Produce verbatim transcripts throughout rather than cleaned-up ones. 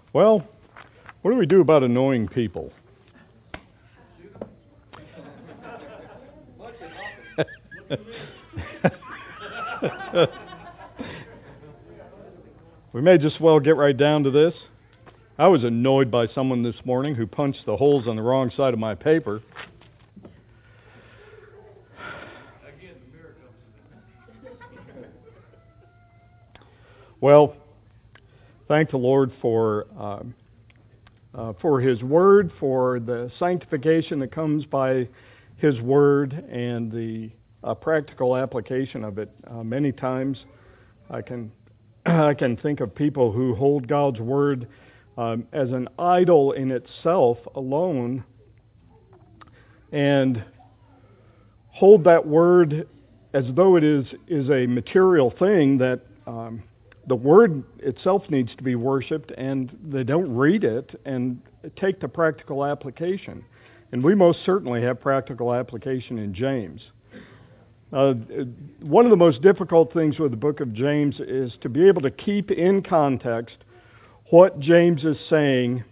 Well, what do we do about annoying people? We may just well get right down to this. I was annoyed by someone this morning who punched the holes on the wrong side of my paper. Well, thank the Lord for uh, uh, for His Word, for the sanctification that comes by His Word, and the uh, practical application of it. Uh, many times, I can I can think of people who hold God's Word um, as an idol in itself alone, and hold that Word as though it is is a material thing that. Um, The Word itself needs to be worshipped, and they don't read it and take the practical application. And we most certainly have practical application in James. Uh, one of the most difficult things with the book of James is to be able to keep in context what James is saying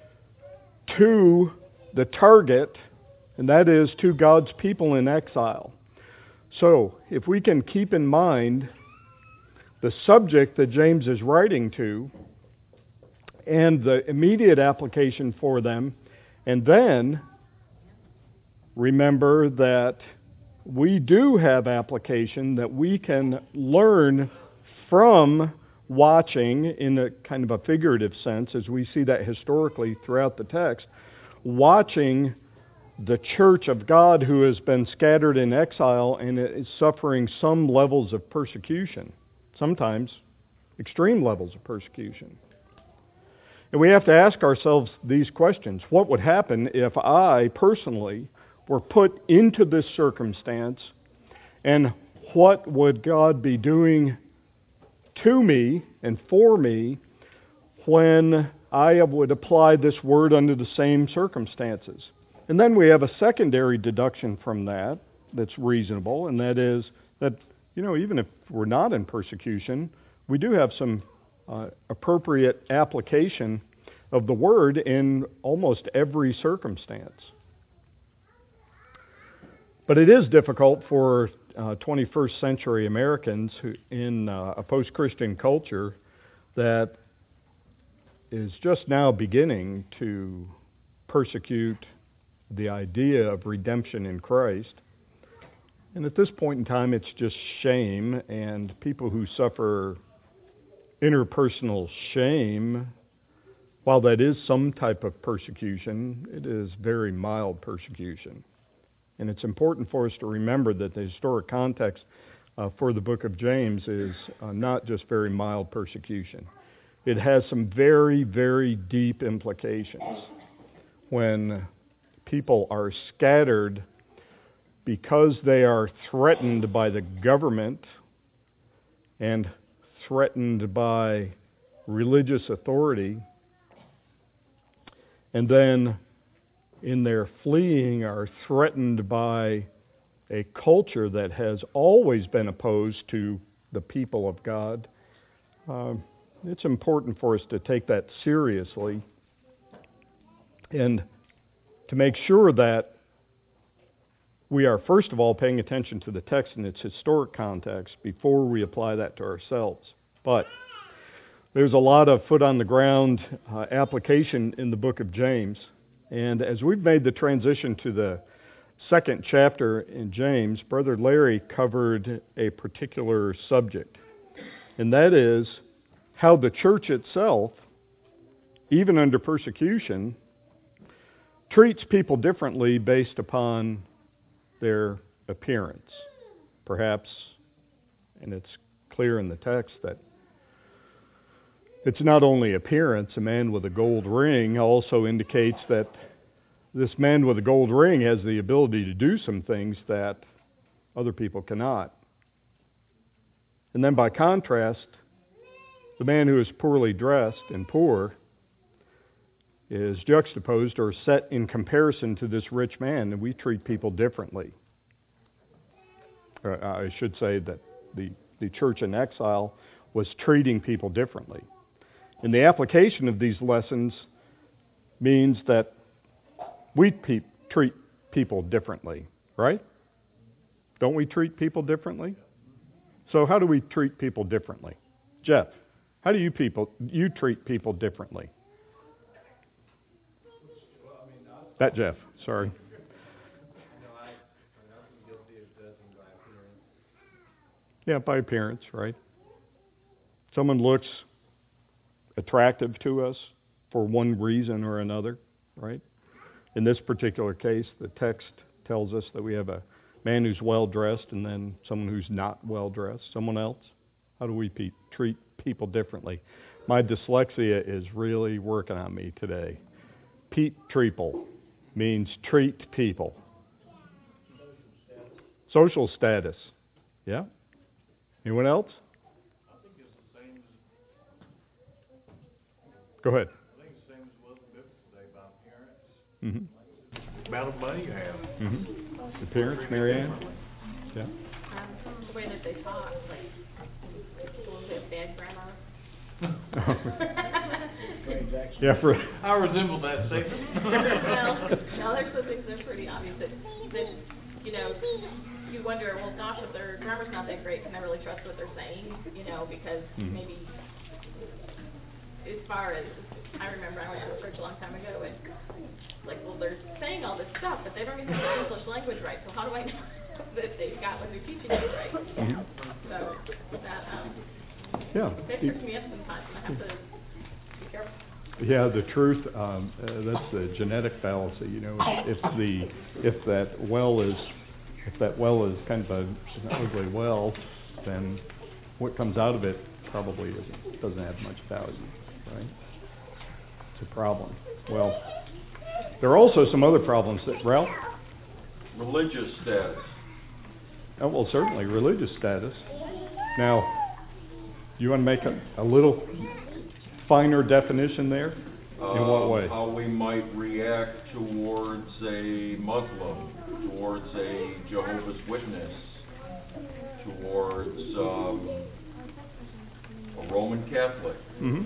to the target, and that is to God's people in exile. So, if we can keep in mind the subject that James is writing to, and the immediate application for them, and then remember that we do have application that we can learn from watching, in a kind of a figurative sense, as we see that historically throughout the text, watching the church of God who has been scattered in exile and is suffering some levels of persecution. Sometimes extreme levels of persecution. And we have to ask ourselves these questions. What would happen if I personally were put into this circumstance, and what would God be doing to me and for me when I would apply this word under the same circumstances? And then we have a secondary deduction from that that's reasonable, and that is that You know, even if we're not in persecution, we do have some uh, appropriate application of the Word in almost every circumstance. But it is difficult for uh, twenty-first century Americans who, in uh, a post-Christian culture that is just now beginning to persecute the idea of redemption in Christ. And at this point in time, it's just shame, and people who suffer interpersonal shame, while that is some type of persecution, it is very mild persecution. And it's important for us to remember that the historic context uh, for the book of James is uh, not just very mild persecution. It has some very, very deep implications when people are scattered because they are threatened by the government and threatened by religious authority, and then in their fleeing are threatened by a culture that has always been opposed to the people of God. Uh, it's important for us to take that seriously and to make sure that we are, first of all, paying attention to the text in its historic context before we apply that to ourselves. But there's a lot of foot-on-the-ground uh, application in the book of James. And as we've made the transition to the second chapter in James, Brother Larry covered a particular subject. And that is how the church itself, even under persecution, treats people differently based upon their appearance. Perhaps, and it's clear in the text that it's not only appearance. A man with a gold ring also indicates that this man with a gold ring has the ability to do some things that other people cannot. And then by contrast, the man who is poorly dressed and poor is juxtaposed or set in comparison to this rich man, and we treat people differently. Or I should say that the, the church in exile was treating people differently. And the application of these lessons means that we pe- treat people differently, right? Don't we treat people differently? So how do we treat people differently? Jeff, how do you people you treat people differently? That Jeff, sorry. Yeah, by appearance, right? Someone looks attractive to us for one reason or another, right? In this particular case, the text tells us that we have a man who's well-dressed and then someone who's not well-dressed. Someone else? How do we pe- treat people differently? My dyslexia is really working on me today. Pete Treeple means treat people. Social status. Yeah? Anyone else? I think it's the same as, Go ahead. I think it's the same as was in biblical day about parents. Mm-hmm. About the money you have. Mm-hmm. Appearance, Marianne? Yeah. Um, the way that they talk, like, people who have bad grammar. Yeah, for I resemble that statement. Well, no, there's some things that are pretty obvious that, that, you know, you wonder, well, gosh, if their grammar's not that great, can I really trust what they're saying? You know, because Mhm. maybe, as far as, I remember I went to church a long time ago, and, like, well, they're saying all this stuff, but they don't even have the English language right, so how do I know that they've got what they're teaching me right? You know? So, that, um, Yeah. that trips me up sometimes, and I have to be careful. Yeah, the truth, um, uh, that's the genetic fallacy, you know, if the, if that well is, if that well is kind of a, an ugly well, then what comes out of it probably isn't, doesn't have much value, right? It's a problem. Well, there are also some other problems that, Ralph? Religious status. Oh, well, certainly, religious status. Now, you want to make a, a little finer definition there? In what way? Uh, how we might react towards a Muslim, towards a Jehovah's Witness, towards um, a Roman Catholic. Mm-hmm.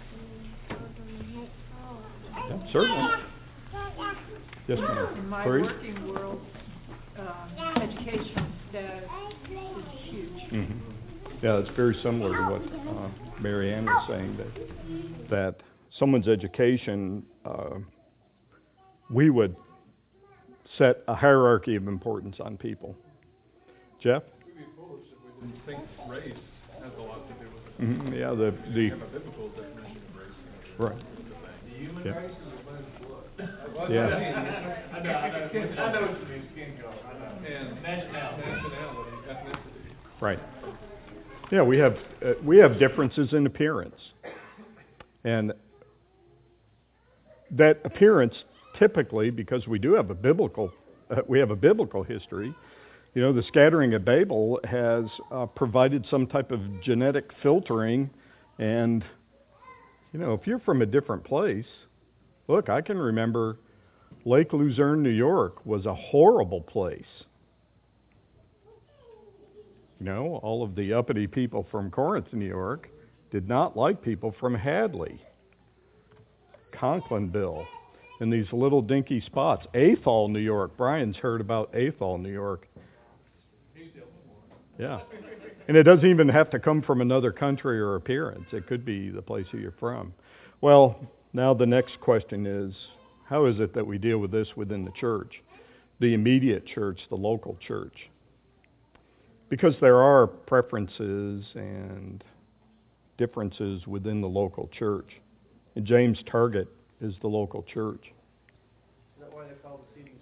Yeah, certainly. Yes, ma'am. In my Clarice? working world, um, education status is huge. Mm-hmm. Yeah, it's very similar to what uh, Mary Ann was saying, that that someone's education, uh, we would set a hierarchy of importance on people. Jeff? We'd be foolish if we didn't think race has a lot to do with it. Mm-hmm. Yeah, the We the have a biblical definition of race. right. The human Yeah. race is a flesh and blood. Yeah. I know, I know, I know what you mean, skin color, I know. And Nationality. nationality, ethnicity. Right. Yeah, we have uh, we have differences in appearance, and that appearance typically, because we do have a biblical uh, we have a biblical history. You know, the scattering of Babel has uh, provided some type of genetic filtering, and you know, if you're from a different place, look, I can remember Lake Luzerne, New York, was a horrible place. You know, all of the uppity people from Corinth, New York, did not like people from Hadley, Conklinville, and these little dinky spots. Athol, New York. Brian's heard about Athol, New York. Yeah. And it doesn't even have to come from another country or appearance. It could be the place that you're from. Well, now the next question is, how is it that we deal with this within the church? The immediate church, the local church. Because there are preferences and differences within the local church. And James Target is the local church. Is that why they call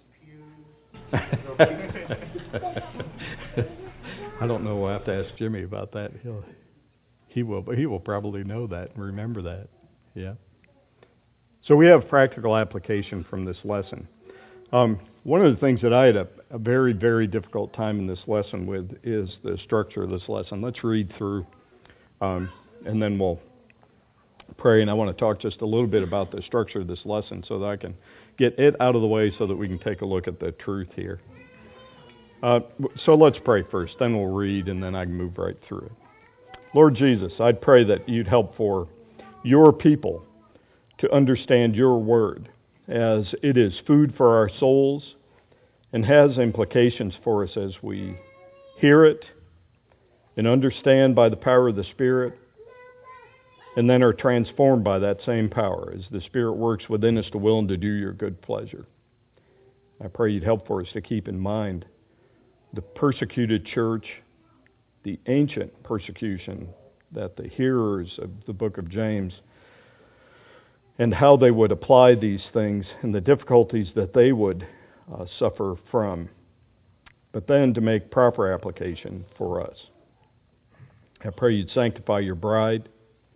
the seatings pews? I don't know. We'll have to ask Jimmy about that. He'll, he will, but he will probably know that and remember that. Yeah. So we have practical application from this lesson. Um, one of the things that I had a, a very, very difficult time in this lesson with is the structure of this lesson. Let's read through, um, and then we'll pray. And I want to talk just a little bit about the structure of this lesson so that I can get it out of the way so that we can take a look at the truth here. Uh, so let's pray first, then we'll read, and then I can move right through it. Lord Jesus, I'd pray that you'd help for your people to understand your word, as it is food for our souls and has implications for us as we hear it and understand by the power of the Spirit, and then are transformed by that same power as the Spirit works within us to will and to do your good pleasure. I pray you'd help for us to keep in mind the persecuted church, the ancient persecution that the hearers of the book of James, and how they would apply these things and the difficulties that they would uh, suffer from, but then to make proper application for us. I pray you'd sanctify your bride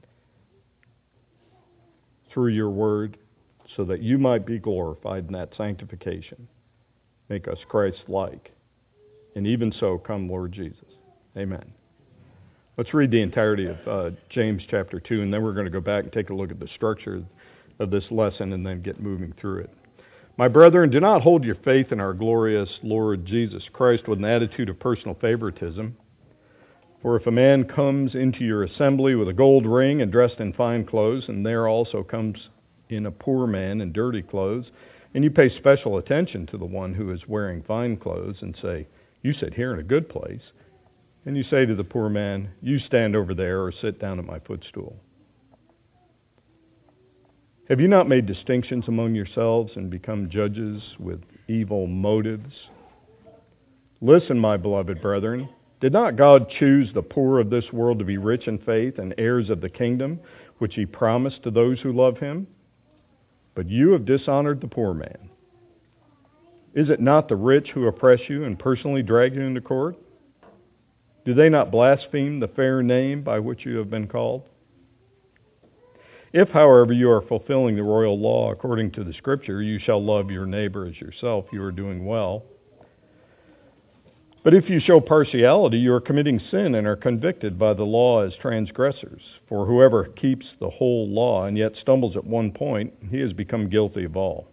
through your word so that you might be glorified in that sanctification. Make us Christ-like. And even so, come, Lord Jesus. Amen. Let's read the entirety of uh, James chapter two, and then we're going to go back and take a look at the structure of this lesson and then get moving through it. My brethren, do not hold your faith in our glorious Lord Jesus Christ with an attitude of personal favoritism. For if a man comes into your assembly with a gold ring and dressed in fine clothes, and there also comes in a poor man in dirty clothes, and you pay special attention to the one who is wearing fine clothes and say, you sit here in a good place, and you say to the poor man, you stand over there or sit down at my footstool. Have you not made distinctions among yourselves and become judges with evil motives? Listen, my beloved brethren, did not God choose the poor of this world to be rich in faith and heirs of the kingdom, which he promised to those who love him? But you have dishonored the poor man. Is it not the rich who oppress you and personally drag you into court? Do they not blaspheme the fair name by which you have been called? If, however, you are fulfilling the royal law according to the Scripture, you shall love your neighbor as yourself, you are doing well. But if you show partiality, you are committing sin and are convicted by the law as transgressors. For whoever keeps the whole law and yet stumbles at one point, he has become guilty of all.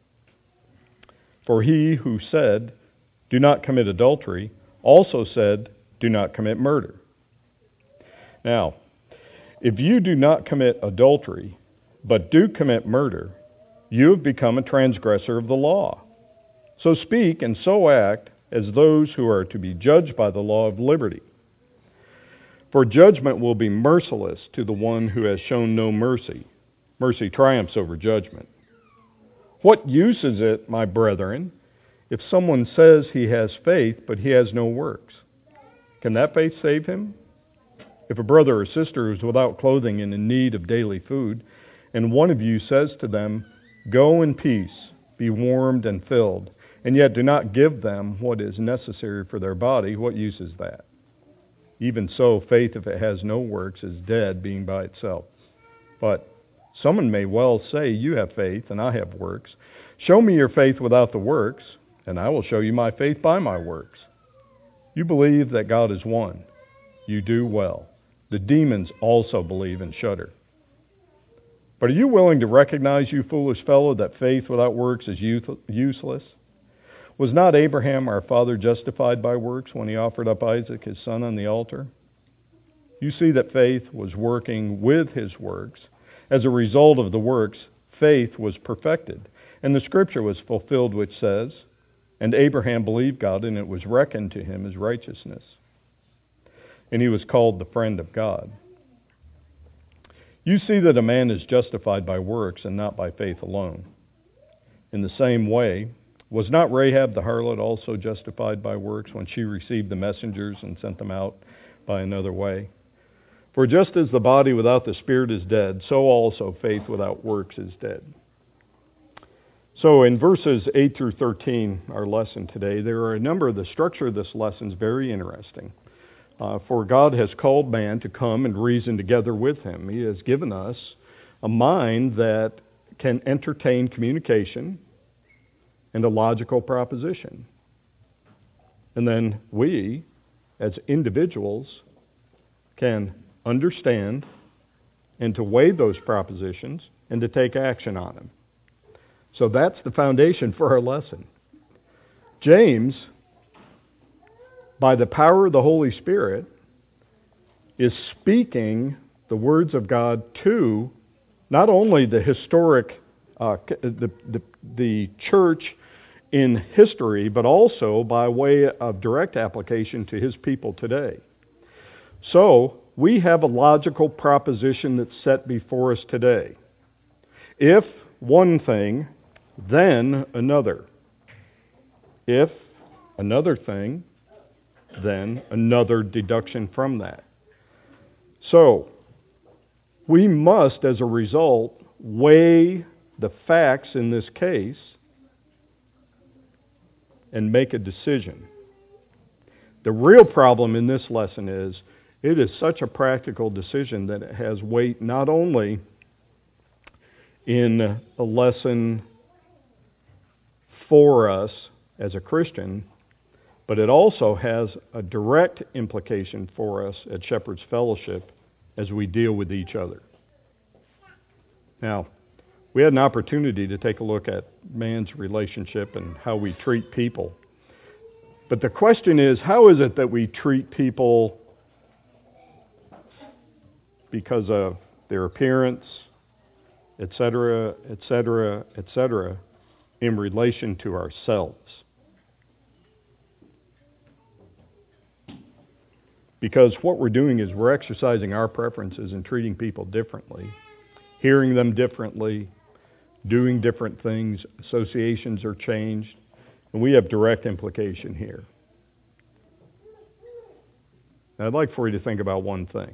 For he who said, do not commit adultery, also said, do not commit murder. Now, if you do not commit adultery, but do commit murder, you have become a transgressor of the law. So speak and so act as those who are to be judged by the law of liberty. For judgment will be merciless to the one who has shown no mercy. Mercy triumphs over judgment. What use is it, my brethren, if someone says he has faith, but he has no works? Can that faith save him? If a brother or sister is without clothing and in need of daily food, and one of you says to them, go in peace, be warmed and filled, and yet do not give them what is necessary for their body, what use is that? Even so, faith, if it has no works, is dead, being by itself. But someone may well say, you have faith, and I have works. Show me your faith without the works, and I will show you my faith by my works. You believe that God is one. You do well. The demons also believe and shudder. But are you willing to recognize, you foolish fellow, that faith without works is useless? Was not Abraham our father justified by works when he offered up Isaac his son on the altar? You see that faith was working with his works. As a result of the works, faith was perfected, and the scripture was fulfilled which says, and Abraham believed God, and it was reckoned to him as righteousness. And he was called the friend of God. You see that a man is justified by works and not by faith alone. In the same way, was not Rahab the harlot also justified by works when she received the messengers and sent them out by another way? For just as the body without the spirit is dead, so also faith without works is dead. So in verses eight through thirteen, our lesson today, there are a number of the structure of this lesson is very interesting. Uh, for God has called man to come and reason together with him. He has given us a mind that can entertain communication and a logical proposition. And then we, as individuals, can understand and to weigh those propositions and to take action on them. So that's the foundation for our lesson. James, by the power of the Holy Spirit, is speaking the words of God to not only the historic, uh, the, the, the church in history, but also by way of direct application to his people today. So, we have a logical proposition that's set before us today. If one thing, then another. If another thing, then another deduction from that. So, we must, as a result, weigh the facts in this case and make a decision. The real problem in this lesson is it is such a practical decision that it has weight not only in a lesson for us as a Christian, but it also has a direct implication for us at Shepherd's Fellowship as we deal with each other. Now, we had an opportunity to take a look at man's relationship and how we treat people. But the question is, how is it that we treat people because of their appearance, et cetera, et cetera, et cetera, in relation to ourselves? Because what we're doing is we're exercising our preferences and treating people differently, hearing them differently, doing different things. Associations are changed, and we have direct implication here. Now, I'd like for you to think about one thing.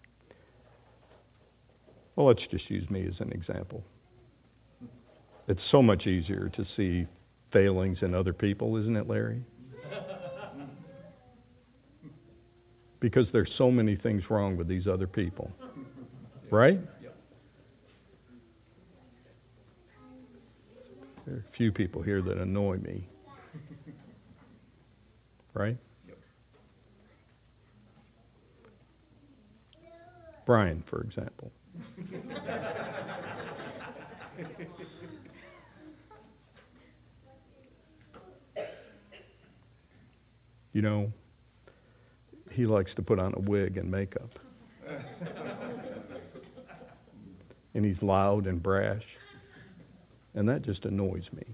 Well, let's just use me as an example. It's so much easier to see failings in other people, isn't it, Larry? Because there's so many things wrong with these other people. Right? There are a few people here that annoy me. Right? Brian, for example. You know, he likes to put on a wig and makeup. And he's loud and brash. And that just annoys me.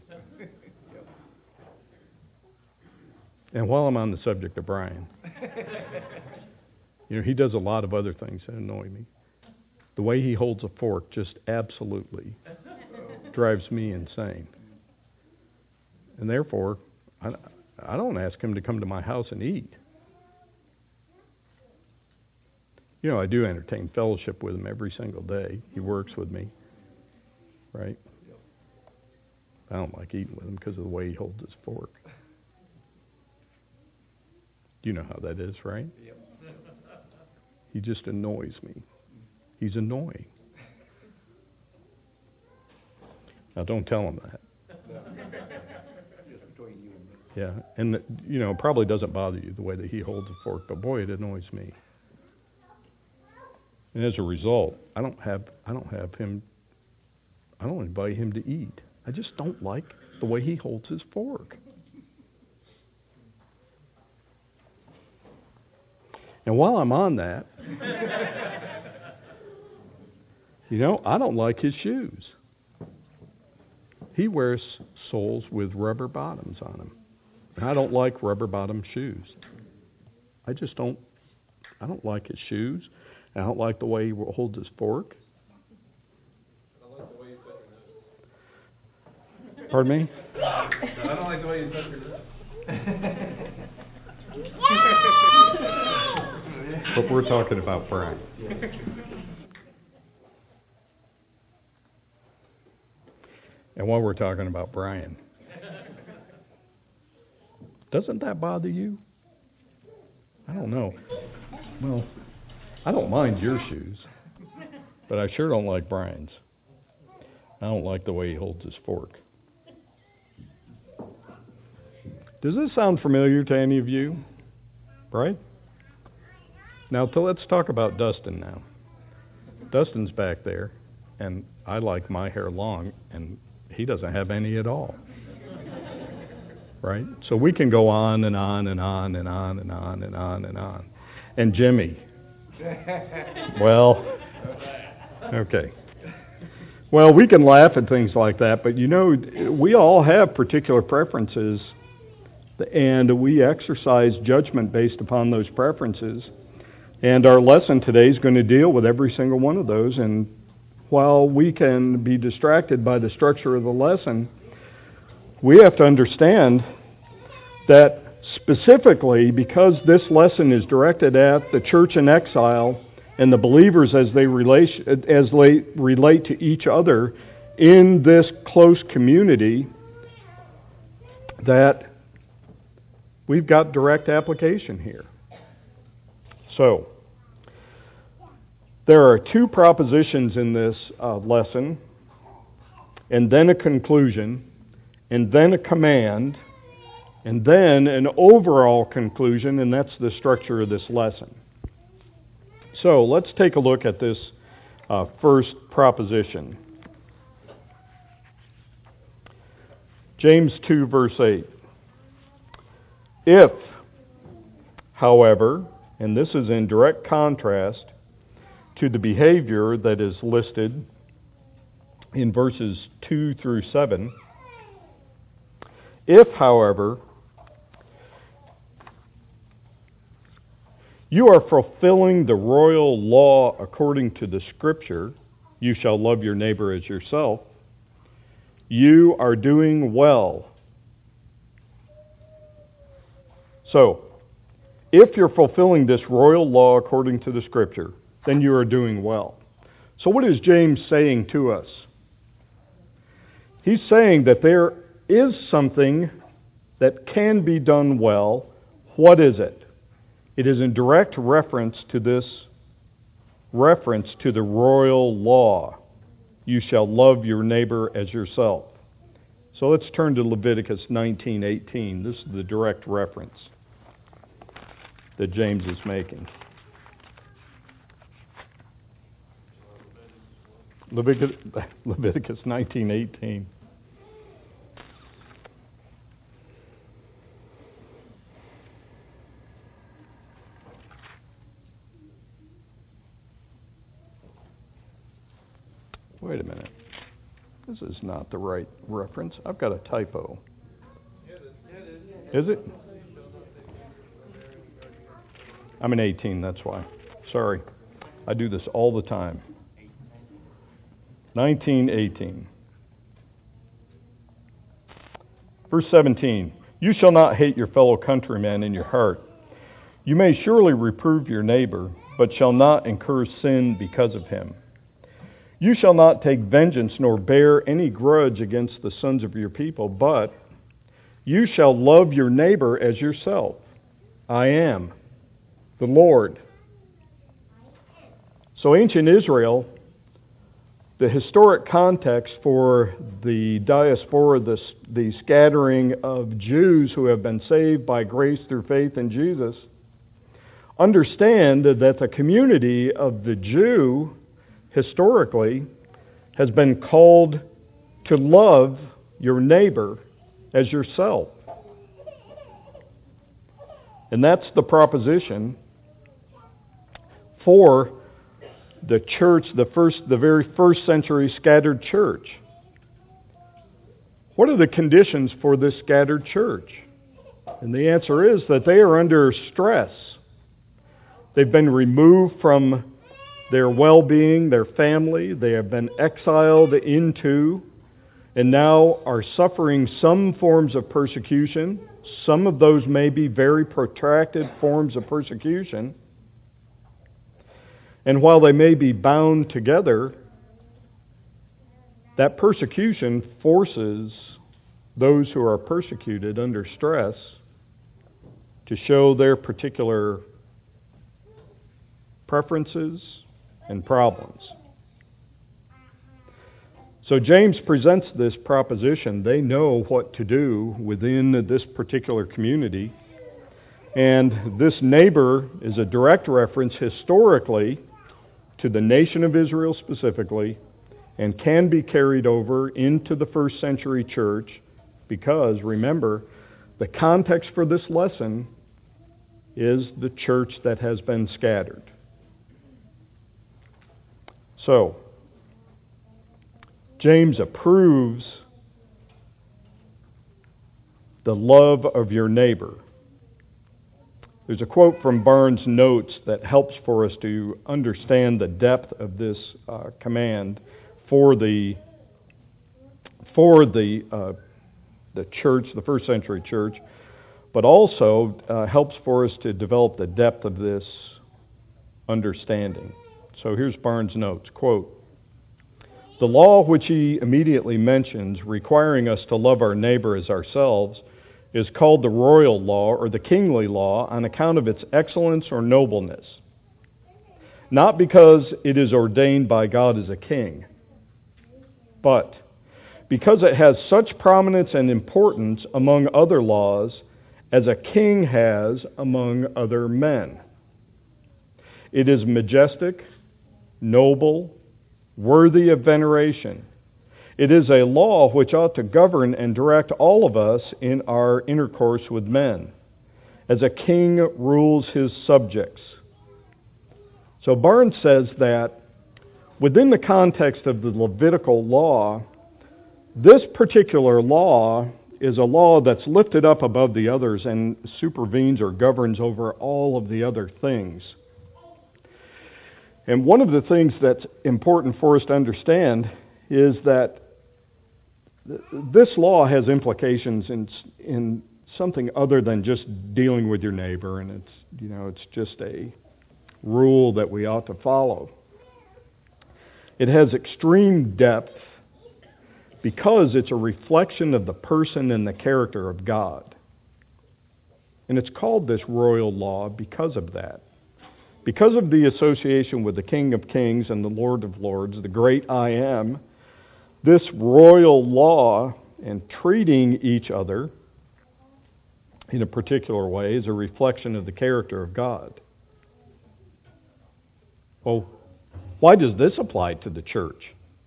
And while I'm on the subject of Brian, you know, he does a lot of other things that annoy me. The way he holds a fork just absolutely drives me insane. And therefore, I, I don't ask him to come to my house and eat. You know, I do entertain fellowship with him every single day. He works with me, right? I don't like eating with him because of the way he holds his fork. You know how that is, right? He just annoys me. He's annoying. Now, don't tell him that. Yeah, and the, you know, it probably doesn't bother you the way that he holds a fork, but boy, it annoys me. And as a result, I don't have I don't have him. I don't invite him to eat. I just don't like the way he holds his fork. And while I'm on that, you know, I don't like his shoes. He wears soles with rubber bottoms on them. And I don't like rubber bottom shoes. I just don't, I don't like his shoes. I don't like the way he holds his fork. I like the way you touch your lips. Pardon me? I don't like the way you touch your lips. But we're talking about Brian. And while we're talking about Brian, doesn't that bother you? I don't know. Well, I don't mind your shoes, but I sure don't like Brian's. I don't like the way he holds his fork. Does this sound familiar to any of you? Right? Now, to, let's talk about Dustin now. Dustin's back there, and I like my hair long, and he doesn't have any at all. Right? So we can go on and on and on and on and on and on and on. And Jimmy. Well, okay. Well, we can laugh at things like that, but you know, we all have particular preferences, and we exercise judgment based upon those preferences. And our lesson today is going to deal with every single one of those. And while we can be distracted by the structure of the lesson, we have to understand that specifically, because this lesson is directed at the church in exile and the believers as they relate, as they relate to each other in this close community, that we've got direct application here. So, there are two propositions in this uh, lesson, and then a conclusion, and then a command, and then an overall conclusion, and that's the structure of this lesson. So, let's take a look at this uh, first proposition. James two, verse eight. If, however, and this is in direct contrast to the behavior that is listed in verses two through seven, if, however, you are fulfilling the royal law according to the Scripture, you shall love your neighbor as yourself, you are doing well. So, if you're fulfilling this royal law according to the Scripture, then you are doing well. So what is James saying to us? He's saying that there is something that can be done well. What is it? It is in direct reference to this reference to the royal law. You shall love your neighbor as yourself. So let's turn to Leviticus nineteen eighteen. This is the direct reference that James is making. Leviticus, Leviticus nineteen eighteen. Wait a minute. This is not the right reference. I've got a typo. Is it? I'm in eighteen, that's why. Sorry. I do this all the time. nineteen eighteen. Verse seventeen. You shall not hate your fellow countryman in your heart. You may surely reprove your neighbor, but shall not incur sin because of him. You shall not take vengeance nor bear any grudge against the sons of your people, but you shall love your neighbor as yourself. I am the Lord. So ancient Israel, the historic context for the diaspora, the, the scattering of Jews who have been saved by grace through faith in Jesus, understand that the community of the Jew historically has been called to love your neighbor as yourself. And that's the proposition for the church, the first, the very first century scattered church. What are the conditions for this scattered church? And the answer is that they are under stress. They've been removed from their well-being, their family. They have been exiled into and now are suffering some forms of persecution. Some of those may be very protracted forms of persecution. And while they may be bound together, that persecution forces those who are persecuted under stress to show their particular preferences and problems. So James presents this proposition. They know what to do within this particular community. And this neighbor is a direct reference historically to the nation of Israel specifically, and can be carried over into the first century church because, remember, the context for this lesson is the church that has been scattered. So, James approves the love of your neighbor. There's a quote from Barnes' Notes that helps for us to understand the depth of this uh, command for the for the uh, the church, the first century church, but also uh, helps for us to develop the depth of this understanding. So here's Barnes' Notes, quote, "The law which he immediately mentions, requiring us to love our neighbor as ourselves, is called the royal law or the kingly law on account of its excellence or nobleness, not because it is ordained by God as a king, but because it has such prominence and importance among other laws as a king has among other men. It is majestic, noble, worthy of veneration. It is a law which ought to govern and direct all of us in our intercourse with men, as a king rules his subjects." So Barnes says that within the context of the Levitical law, this particular law is a law that's lifted up above the others and supervenes or governs over all of the other things. And one of the things that's important for us to understand is that this law has implications in in something other than just dealing with your neighbor, and it's you know it's just a rule that we ought to follow. It has extreme depth because it's a reflection of the person and the character of God. And it's called this royal law because of that. Because of the association with the King of Kings and the Lord of Lords, the great I Am, this royal law and treating each other in a particular way is a reflection of the character of God. Well, why does this apply to the church?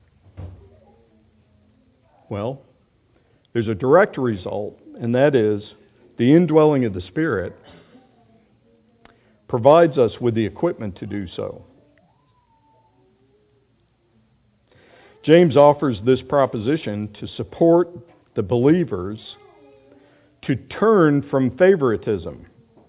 Well, there's a direct result, and that is the indwelling of the Spirit provides us with the equipment to do so. James offers this proposition to support the believers to turn from favoritism.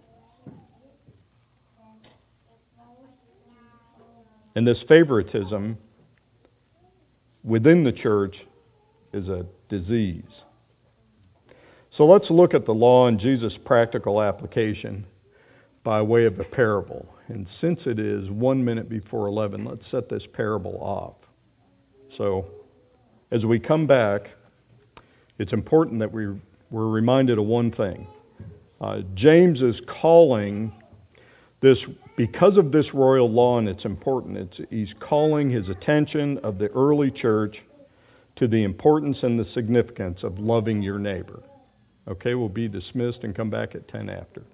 And this favoritism within the church is a disease. So let's look at the law and Jesus' practical application by way of a parable. And since it is one minute before eleven, let's set this parable off. So, as we come back, it's important that we, we're reminded of one thing. Uh, James is calling this, because of this royal law and its importance, it's, he's calling his attention of the early church to the importance and the significance of loving your neighbor. Okay, we'll be dismissed and come back at ten after.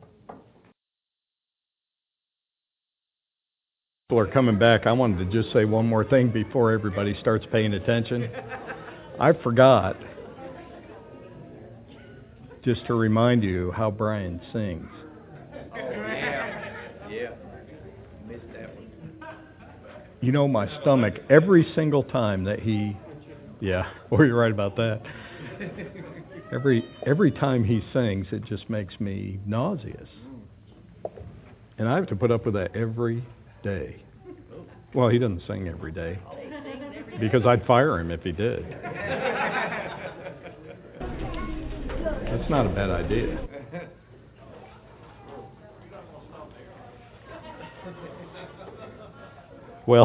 People are coming back. I wanted to just say one more thing before everybody starts paying attention. I forgot just to remind you how Brian sings. Oh, yeah. Yeah. Missed that one. You know, my stomach, every single time that he, yeah, well, you're right about that. Every every time he sings, it just makes me nauseous. And I have to put up with that every day. Well, he doesn't sing every day, because I'd fire him if he did. That's not a bad idea. Well,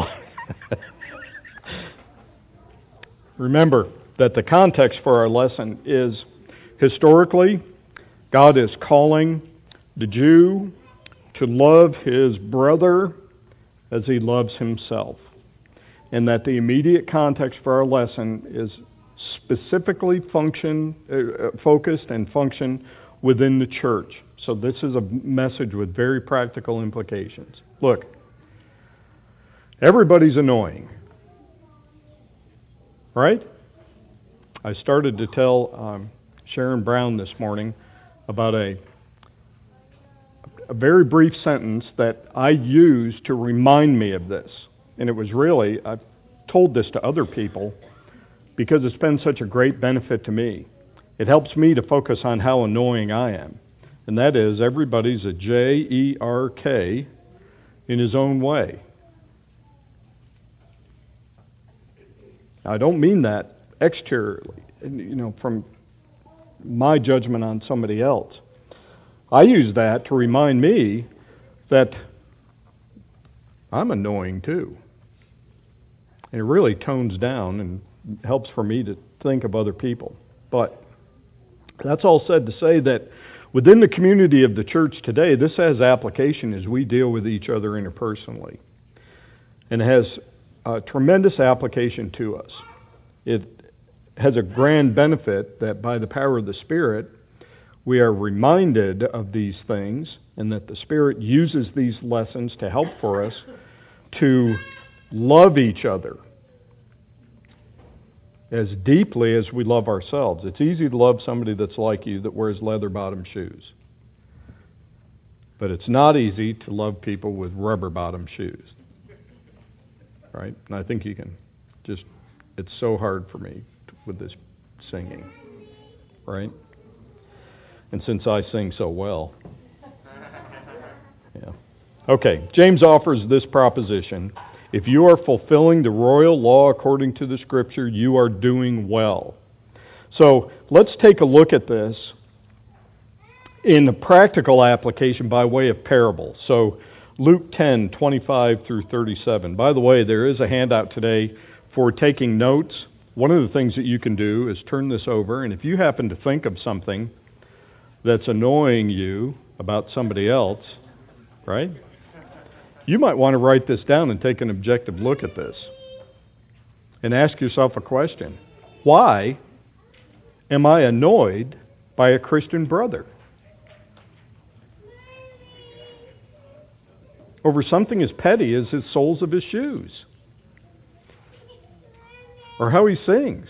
remember that the context for our lesson is historically, God is calling the Jew to love his brother as he loves himself. And that the immediate context for our lesson is specifically function, uh, focused and function within the church. So this is a message with very practical implications. Look, everybody's annoying, right? I started to tell um, Sharon Brown this morning about a a very brief sentence that I used to remind me of this. And it was really, I've told this to other people, because it's been such a great benefit to me. It helps me to focus on how annoying I am. And that is, everybody's a J E R K in his own way. I don't mean that exteriorly, you know, from my judgment on somebody else. I use that to remind me that I'm annoying too. And it really tones down and helps for me to think of other people. But that's all said to say that within the community of the church today, this has application as we deal with each other interpersonally. And it has a tremendous application to us. It has a grand benefit that by the power of the Spirit, we are reminded of these things, and that the Spirit uses these lessons to help for us to love each other as deeply as we love ourselves. It's easy to love somebody that's like you that wears leather-bottom shoes. But it's not easy to love people with rubber-bottom shoes. Right? And I think you can just, it's so hard for me with this singing. Right? And since I sing so well. Yeah. Okay, James offers this proposition. If you are fulfilling the royal law according to the Scripture, you are doing well. So let's take a look at this in the practical application by way of parable. So Luke ten, twenty-five through thirty-seven. By the way, there is a handout today for taking notes. One of the things that you can do is turn this over, and if you happen to think of something that's annoying you about somebody else, right? You might want to write this down and take an objective look at this and ask yourself a question. Why am I annoyed by a Christian brother? Over something as petty as his soles of his shoes, or how he sings.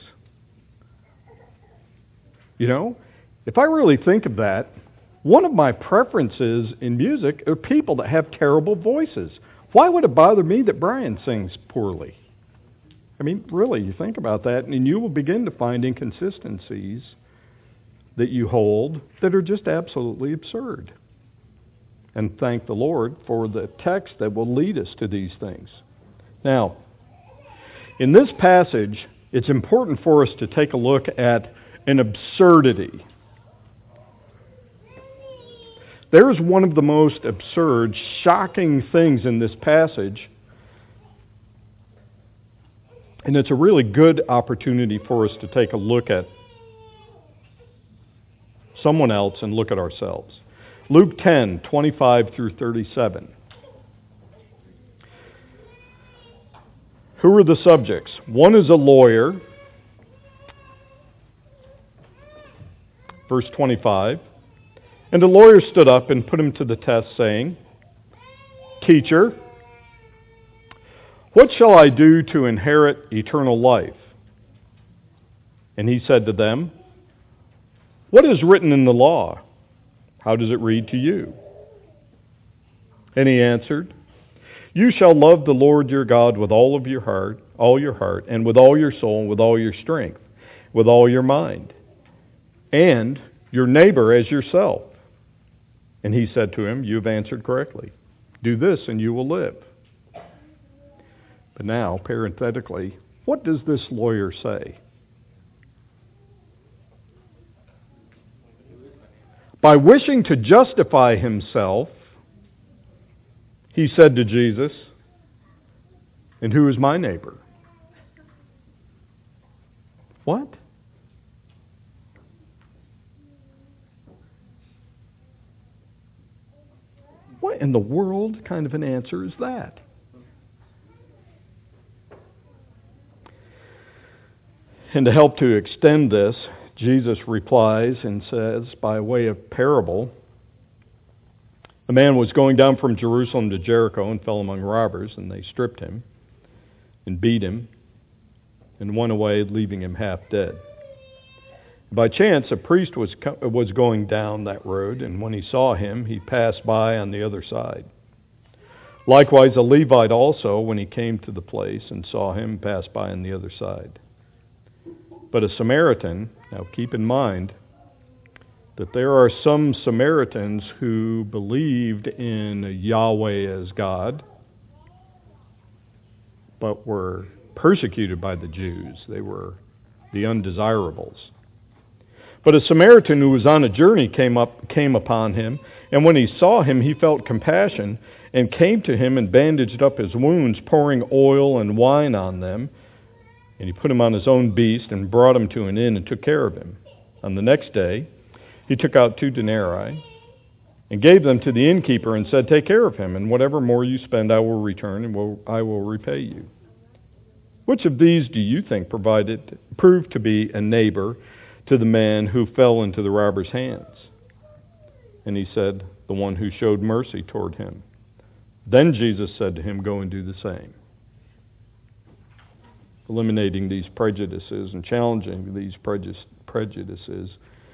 You know, if I really think of that, one of my preferences in music are people that have terrible voices. Why would it bother me that Brian sings poorly? I mean, really, you think about that, and you will begin to find inconsistencies that you hold that are just absolutely absurd. And thank the Lord for the text that will lead us to these things. Now, in this passage, it's important for us to take a look at an absurdity. There is one of the most absurd, shocking things in this passage, and it's a really good opportunity for us to take a look at someone else and look at ourselves. Luke ten, twenty-five through thirty-seven. Who are the subjects? One is a lawyer. Verse twenty-five. And the lawyer stood up and put him to the test, saying, Teacher, what shall I do to inherit eternal life? And he said to them, What is written in the law? How does it read to you? And he answered, You shall love the Lord your God with all of your heart, all your heart, and with all your soul, and with all your strength, with all your mind, and your neighbor as yourself. And he said to him, You have answered correctly. Do this and you will live. But now, parenthetically, what does this lawyer say? By wishing to justify himself, he said to Jesus, And who is my neighbor? What? What in the world kind of an answer is that? And to help to extend this, Jesus replies and says, by way of parable, a man was going down from Jerusalem to Jericho and fell among robbers, and they stripped him and beat him and went away, leaving him half dead. By chance, a priest was was going down that road, and when he saw him, he passed by on the other side. Likewise, a Levite also, when he came to the place and saw him, passed by on the other side. But a Samaritan, now keep in mind that there are some Samaritans who believed in Yahweh as God, but were persecuted by the Jews. They were the undesirables. But a Samaritan who was on a journey came up, came upon him, and when he saw him, he felt compassion, and came to him and bandaged up his wounds, pouring oil and wine on them. And he put him on his own beast and brought him to an inn and took care of him. On the next day, he took out two denarii and gave them to the innkeeper and said, "Take care of him, and whatever more you spend I will return, and will, I will repay you." Which of these do you think provided proved to be a neighbor to the man who fell into the robber's hands? And he said, "The one who showed mercy toward him." Then Jesus said to him, "Go and do the same." Eliminating these prejudices and challenging these prejudices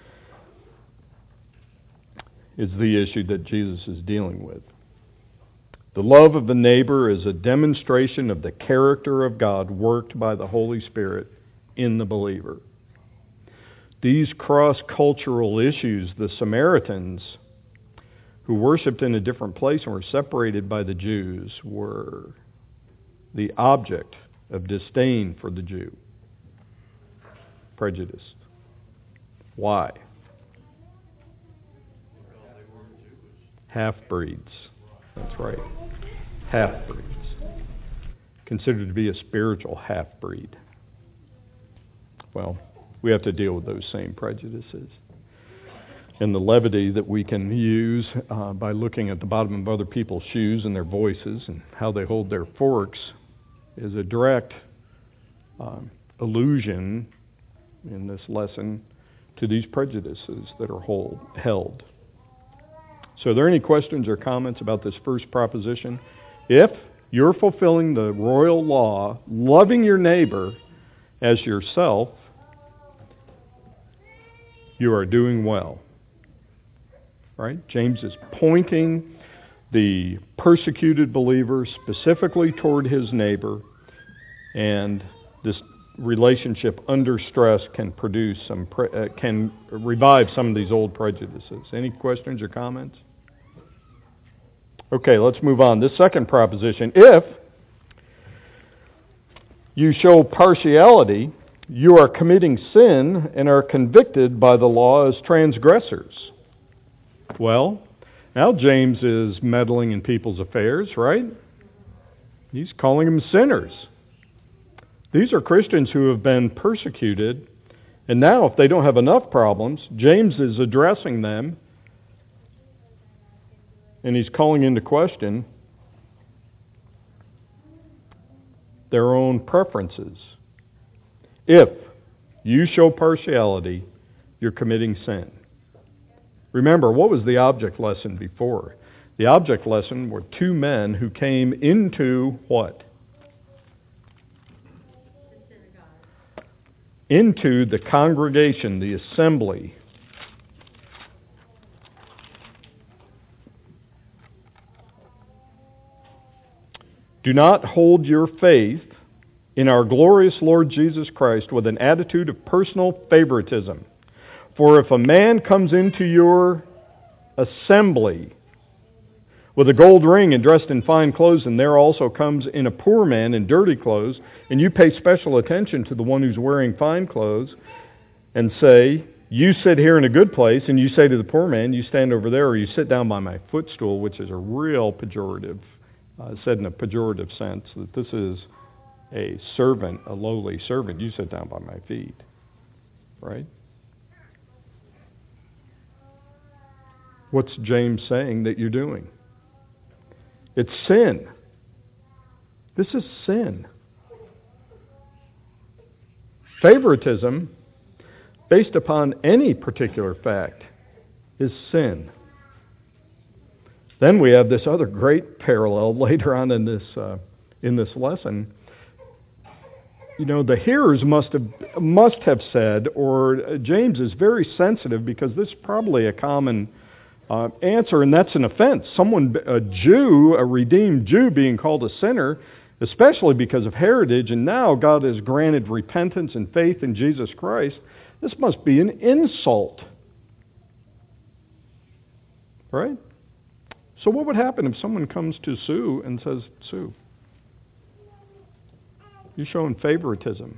is the issue that Jesus is dealing with. The love of the neighbor is a demonstration of the character of God worked by the Holy Spirit in the believer. These cross-cultural issues, the Samaritans who worshipped in a different place and were separated by the Jews, were the object of disdain for the Jew. Prejudiced. Why? Half-breeds. That's right. Half-breeds. Considered to be a spiritual half-breed. Well, we have to deal with those same prejudices. And the levity that we can use uh, by looking at the bottom of other people's shoes and their voices and how they hold their forks is a direct um, allusion in this lesson to these prejudices that are hold, held. So are there any questions or comments about this first proposition? If you're fulfilling the royal law, loving your neighbor as yourself, you are doing well. Right? James is pointing the persecuted believer specifically toward his neighbor, and this relationship under stress can produce some, pre- uh, can revive some of these old prejudices. Any questions or comments? Okay, let's move on. This second proposition, if you show partiality, you are committing sin and are convicted by the law as transgressors. Well, now James is meddling in people's affairs, right? He's calling them sinners. These are Christians who have been persecuted, and now if they don't have enough problems, James is addressing them, and he's calling into question their own preferences. If you show partiality, you're committing sin. Remember, what was the object lesson before? The object lesson were two men who came into what? Into the congregation, the assembly. Do not hold your faith in our glorious Lord Jesus Christ with an attitude of personal favoritism. For if a man comes into your assembly with a gold ring and dressed in fine clothes, and there also comes in a poor man in dirty clothes, and you pay special attention to the one who's wearing fine clothes, and say, "You sit here in a good place," and you say to the poor man, "You stand over there," or "You sit down by my footstool," which is a real pejorative, uh, said in a pejorative sense, that this is a servant, a lowly servant. "You sit down by my feet." Right? What's James saying that you're doing? It's sin. This is sin. Favoritism, based upon any particular fact, is sin. Then we have this other great parallel later on in this uh, in this lesson. You know, the hearers must have must have said, or James is very sensitive because this is probably a common Uh, answer, and that's an offense. Someone, a Jew, a redeemed Jew being called a sinner, especially because of heritage, and now God has granted repentance and faith in Jesus Christ. This must be an insult. Right? So what would happen if someone comes to Sue and says, Sue, you're showing favoritism.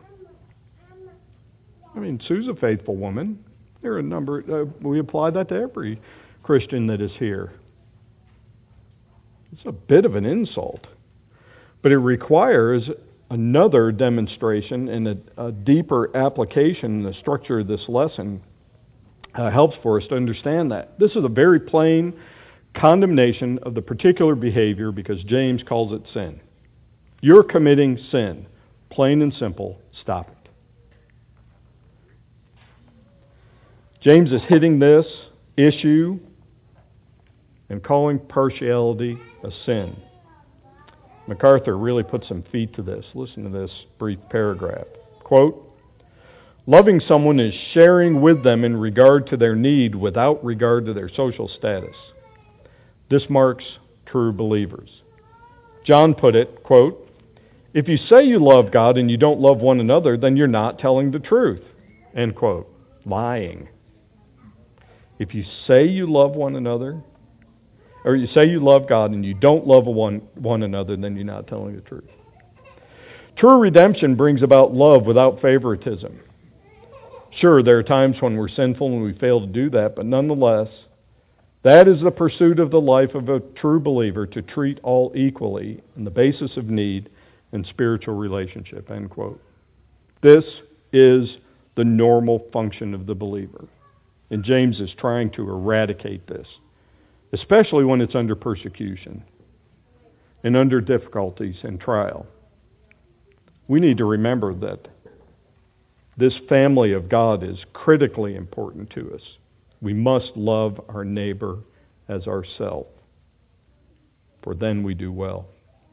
I mean, Sue's a faithful woman. There are a number, uh, we apply that to every Christian that is here. It's a bit of an insult. But it requires another demonstration and a, a deeper application. The structure of this lesson uh, helps for us to understand that. This is a very plain condemnation of the particular behavior because James calls it sin. You're committing sin. Plain and simple. Stop it. James is hitting this issue and calling partiality a sin. MacArthur really put some feet to this. Listen to this brief paragraph. Quote, loving someone is sharing with them in regard to their need without regard to their social status. This marks true believers. John put it, quote, if you say you love God and you don't love one another, then you're not telling the truth. End quote. Lying. If you say you love one another, or you say you love God and you don't love one, one another, then you're not telling the truth. True redemption brings about love without favoritism. Sure, there are times when we're sinful and we fail to do that, but nonetheless, that is the pursuit of the life of a true believer, to treat all equally on the basis of need and spiritual relationship, end quote. This is the normal function of the believer. And James is trying to eradicate this, especially when it's under persecution and under difficulties and trial. We need to remember that this family of God is critically important to us. We must love our neighbor as ourselves, for then we do well.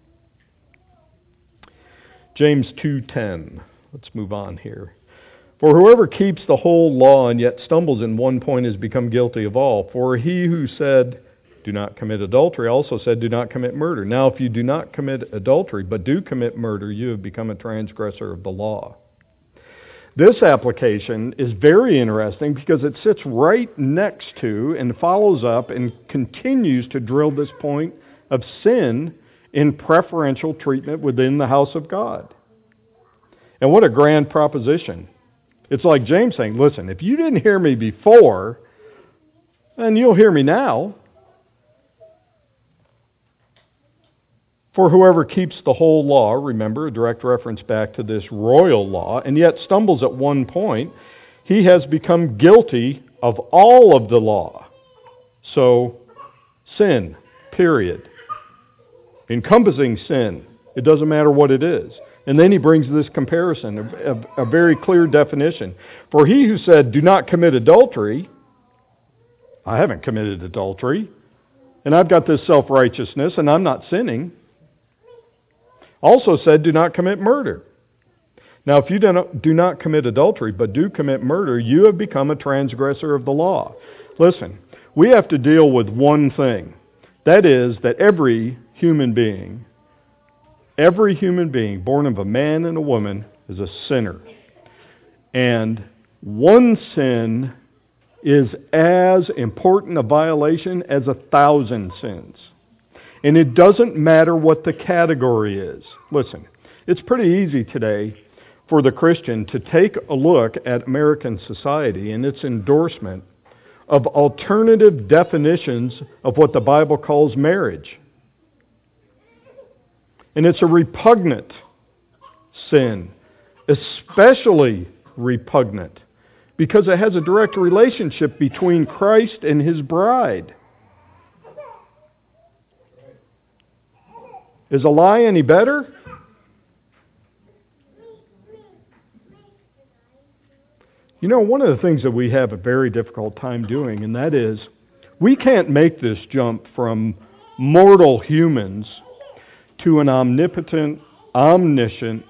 James two ten. Let's move on here. For whoever keeps the whole law and yet stumbles in one point has become guilty of all. For he who said, do not commit adultery, also said, do not commit murder. Now if you do not commit adultery, but do commit murder, you have become a transgressor of the law. This application is very interesting because it sits right next to and follows up and continues to drill this point of sin in preferential treatment within the house of God. And what a grand proposition. It's like James saying, listen, if you didn't hear me before, then you'll hear me now. For whoever keeps the whole law, remember, a direct reference back to this royal law, and yet stumbles at one point, he has become guilty of all of the law. So, sin, period. Encompassing sin. It doesn't matter what it is. And then he brings this comparison, a, a, a very clear definition. For he who said, do not commit adultery, I haven't committed adultery, and I've got this self-righteousness, and I'm not sinning, also said, do not commit murder. Now, if you do not commit adultery, but do commit murder, you have become a transgressor of the law. Listen, we have to deal with one thing. That is that every human being, every human being born of a man and a woman is a sinner. And one sin is as important a violation as a thousand sins. And it doesn't matter what the category is. Listen, it's pretty easy today for the Christian to take a look at American society and its endorsement of alternative definitions of what the Bible calls marriage. And it's a repugnant sin, especially repugnant, because it has a direct relationship between Christ and His bride. Is a lie any better? You know, one of the things that we have a very difficult time doing, and that is, we can't make this jump from mortal humans to an omnipotent, omniscient,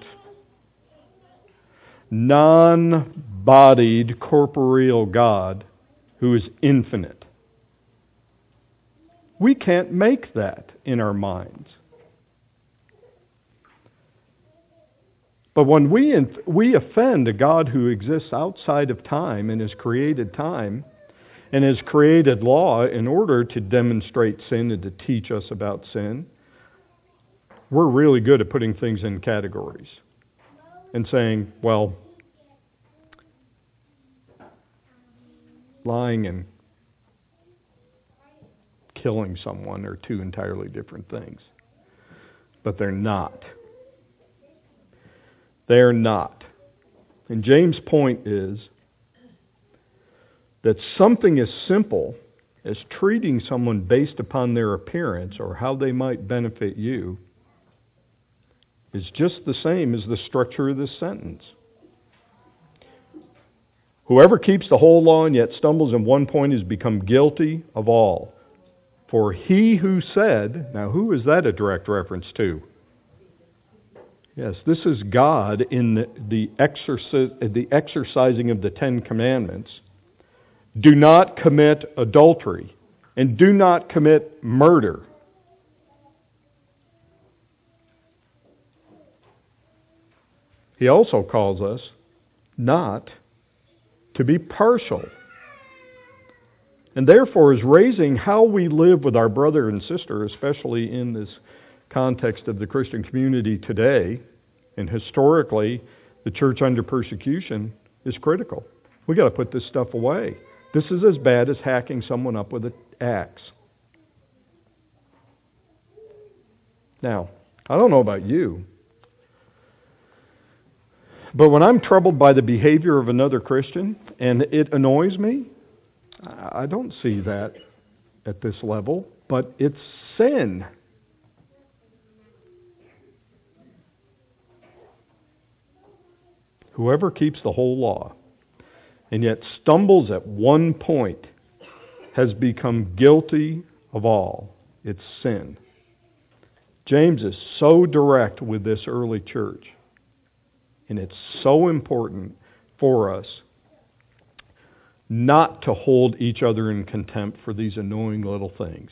non-bodied, corporeal God who is infinite. We can't make that in our minds. But when we inf- we offend a God who exists outside of time and has created time and has created law in order to demonstrate sin and to teach us about sin, we're really good at putting things in categories and saying, well, lying and killing someone are two entirely different things. But they're not. They're not. And James' point is that something as simple as treating someone based upon their appearance or how they might benefit you is just the same as the structure of this sentence. Whoever keeps the whole law and yet stumbles in one point has become guilty of all. For he who said, now who is that a direct reference to? Yes, this is God in the, the, exerci- the exercising of the Ten Commandments. Do not commit adultery and do not commit murder. He also calls us not to be partial. And therefore is raising how we live with our brother and sister, especially in this context of the Christian community today, and historically, the church under persecution is critical. We've got to put this stuff away. This is as bad as hacking someone up with an axe. Now, I don't know about you, but when I'm troubled by the behavior of another Christian and it annoys me, I don't see that at this level, but it's sin. Whoever keeps the whole law and yet stumbles at one point has become guilty of all. It's sin. James is so direct with this early church, and it's so important for us not to hold each other in contempt for these annoying little things.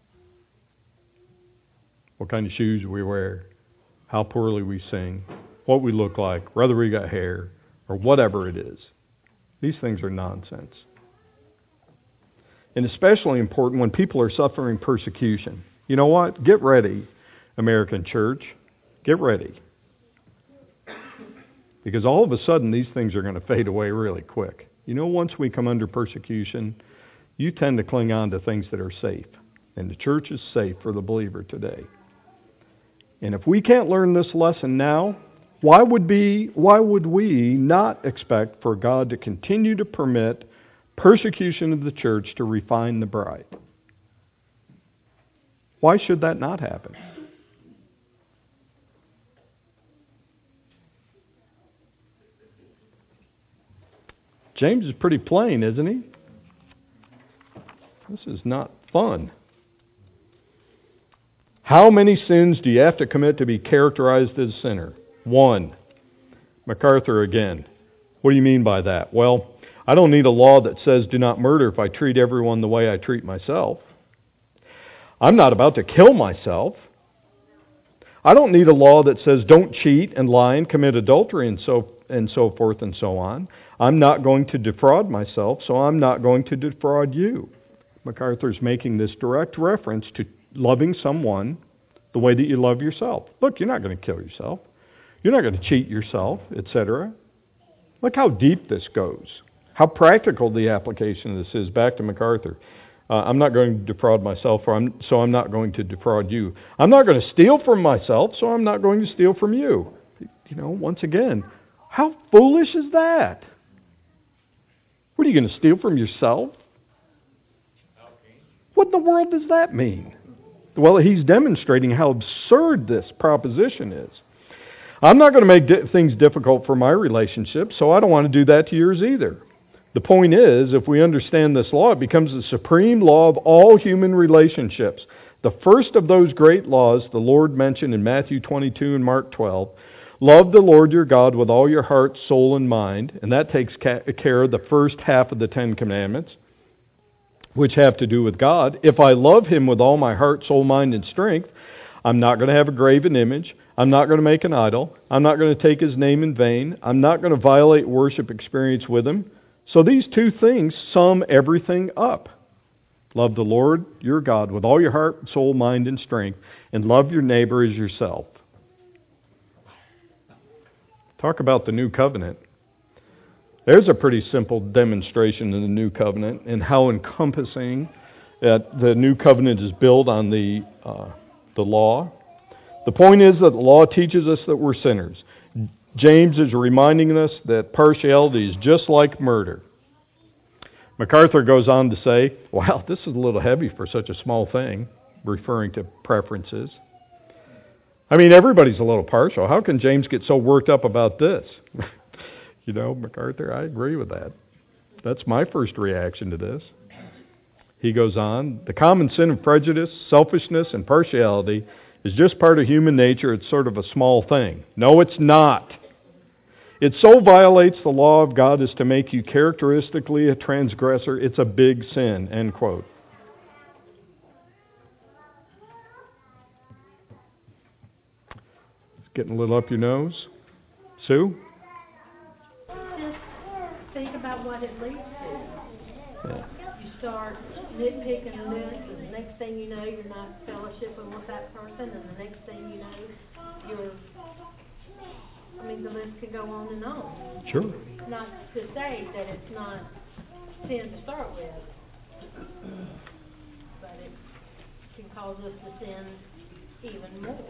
What kind of shoes we wear, how poorly we sing, what we look like, whether we got hair, or whatever it is. These things are nonsense. And especially important when people are suffering persecution. You know what? Get ready, American church. Get ready. Because all of a sudden these things are going to fade away really quick. You know, once we come under persecution, you tend to cling on to things that are safe. And the church is safe for the believer today. And if we can't learn this lesson now, why would be why would we not expect for God to continue to permit persecution of the church to refine the bride? Why should that not happen? James is pretty plain, isn't he? This is not fun. How many sins do you have to commit to be characterized as a sinner? One. MacArthur again. What do you mean by that? Well, I don't need a law that says do not murder if I treat everyone the way I treat myself. I'm not about to kill myself. I don't need a law that says don't cheat and lie and commit adultery and so and so forth and so on. I'm not going to defraud myself, so I'm not going to defraud you. MacArthur's making this direct reference to loving someone the way that you love yourself. Look, you're not going to kill yourself. You're not going to cheat yourself, et cetera. Look how deep this goes. How practical the application of this is. Back to MacArthur. Uh, I'm not going to defraud myself, or I'm, so I'm not going to defraud you. I'm not going to steal from myself, so I'm not going to steal from you. You know, once again, how foolish is that? What, are you going to steal from yourself? What in the world does that mean? Well, he's demonstrating how absurd this proposition is. I'm not going to make di- things difficult for my relationship, so I don't want to do that to yours either. The point is, if we understand this law, it becomes the supreme law of all human relationships. The first of those great laws the Lord mentioned in Matthew twenty-two and Mark twelve, love the Lord your God with all your heart, soul, and mind, and that takes ca- care of the first half of the Ten Commandments, which have to do with God. If I love Him with all my heart, soul, mind, and strength, I'm not going to have a graven image. I'm not going to make an idol. I'm not going to take his name in vain. I'm not going to violate worship experience with him. So these two things sum everything up. Love the Lord your God with all your heart, soul, mind, and strength, and love your neighbor as yourself. Talk about the new covenant. There's a pretty simple demonstration in the new covenant and how encompassing that the new covenant is built on the uh, the law. The point is that the law teaches us that we're sinners. James is reminding us that partiality is just like murder. MacArthur goes on to say, wow, this is a little heavy for such a small thing, referring to preferences. I mean, everybody's a little partial. How can James get so worked up about this? You know, MacArthur, I agree with that. That's my first reaction to this. He goes on, the common sin of prejudice, selfishness, and partiality is just part of human nature. It's sort of a small thing. No, it's not. It so violates the law of God as to make you characteristically a transgressor. It's a big sin, end quote. It's getting a little up your nose. Sue? Think about what it leads to. Yeah. You start nitpicking this, and the next thing you know, you're not fellowshipping with that person, and the next thing you know, you're, I mean, the list could go on and on. Sure. Not to say that it's not sin to start with, but it can cause us to sin even more.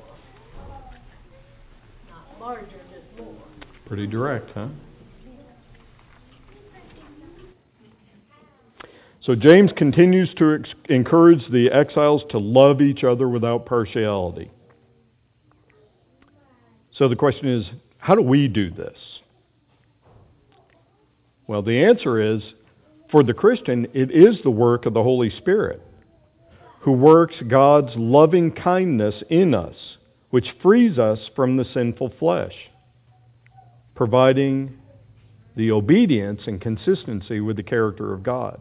Not larger, just more. Pretty direct, huh? So James continues to ex- encourage the exiles to love each other without partiality. So the question is, how do we do this? Well, the answer is, for the Christian, it is the work of the Holy Spirit, who works God's loving kindness in us, which frees us from the sinful flesh, providing the obedience and consistency with the character of God.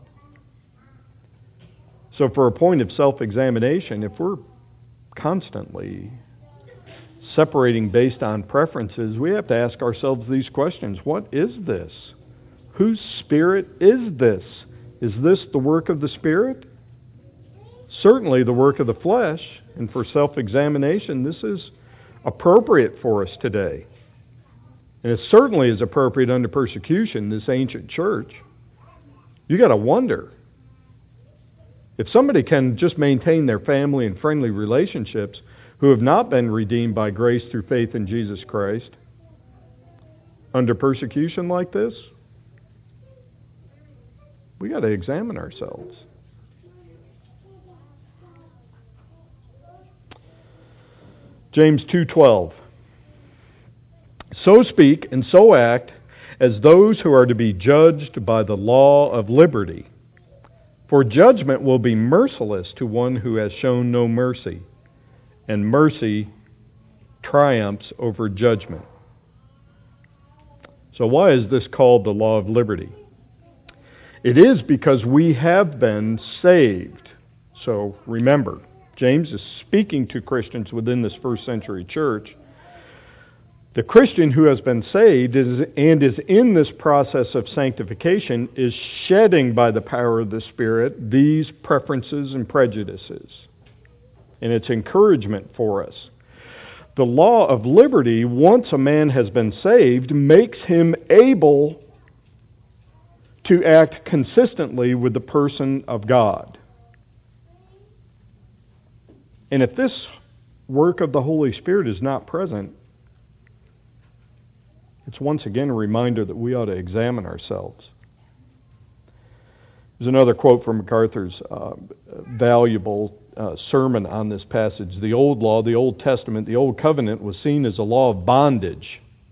So for a point of self-examination, if we're constantly separating based on preferences, we have to ask ourselves these questions. What is this? Whose spirit is this? Is this the work of the Spirit? Certainly the work of the flesh, and for self-examination, this is appropriate for us today. And it certainly is appropriate under persecution, this ancient church. You got to wonder, if somebody can just maintain their family and friendly relationships who have not been redeemed by grace through faith in Jesus Christ, under persecution like this, we got to examine ourselves. James two twelve. So speak and so act as those who are to be judged by the law of liberty. For judgment will be merciless to one who has shown no mercy, and mercy triumphs over judgment. So why is this called the law of liberty? It is because we have been saved. So remember, James is speaking to Christians within this first century church. The Christian who has been saved is, and is in this process of sanctification is shedding by the power of the Spirit these preferences and prejudices. And it's encouragement for us. The law of liberty, once a man has been saved, makes him able to act consistently with the person of God. And if this work of the Holy Spirit is not present, it's once again a reminder that we ought to examine ourselves. There's another quote from MacArthur's uh, valuable uh, sermon on this passage. The old law, the Old Testament, the Old Covenant was seen as a law of bondage.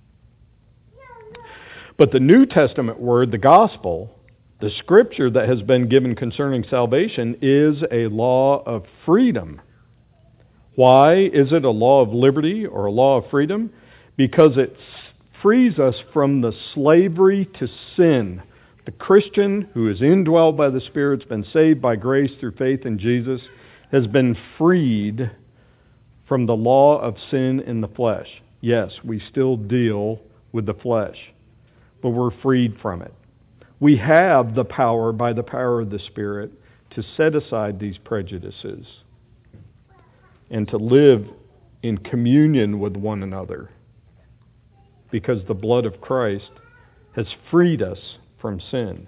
But the New Testament word, the gospel, the scripture that has been given concerning salvation, is a law of freedom. Why is it a law of liberty or a law of freedom? Because it frees us from the slavery to sin. The Christian who is indwelled by the Spirit, has been saved by grace through faith in Jesus, has been freed from the law of sin in the flesh. Yes, we still deal with the flesh, but we're freed from it. We have the power, by the power of the Spirit, to set aside these prejudices and to live in communion with one another, because the blood of Christ has freed us from sin.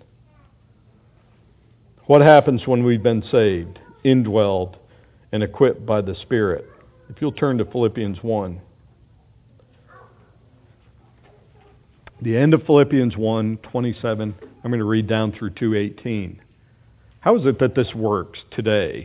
What happens when we've been saved, indwelled, and equipped by the Spirit? If you'll turn to Philippians one. The end of Philippians one, twenty-seven, I'm going to read down through two eighteen. How is it that this works today?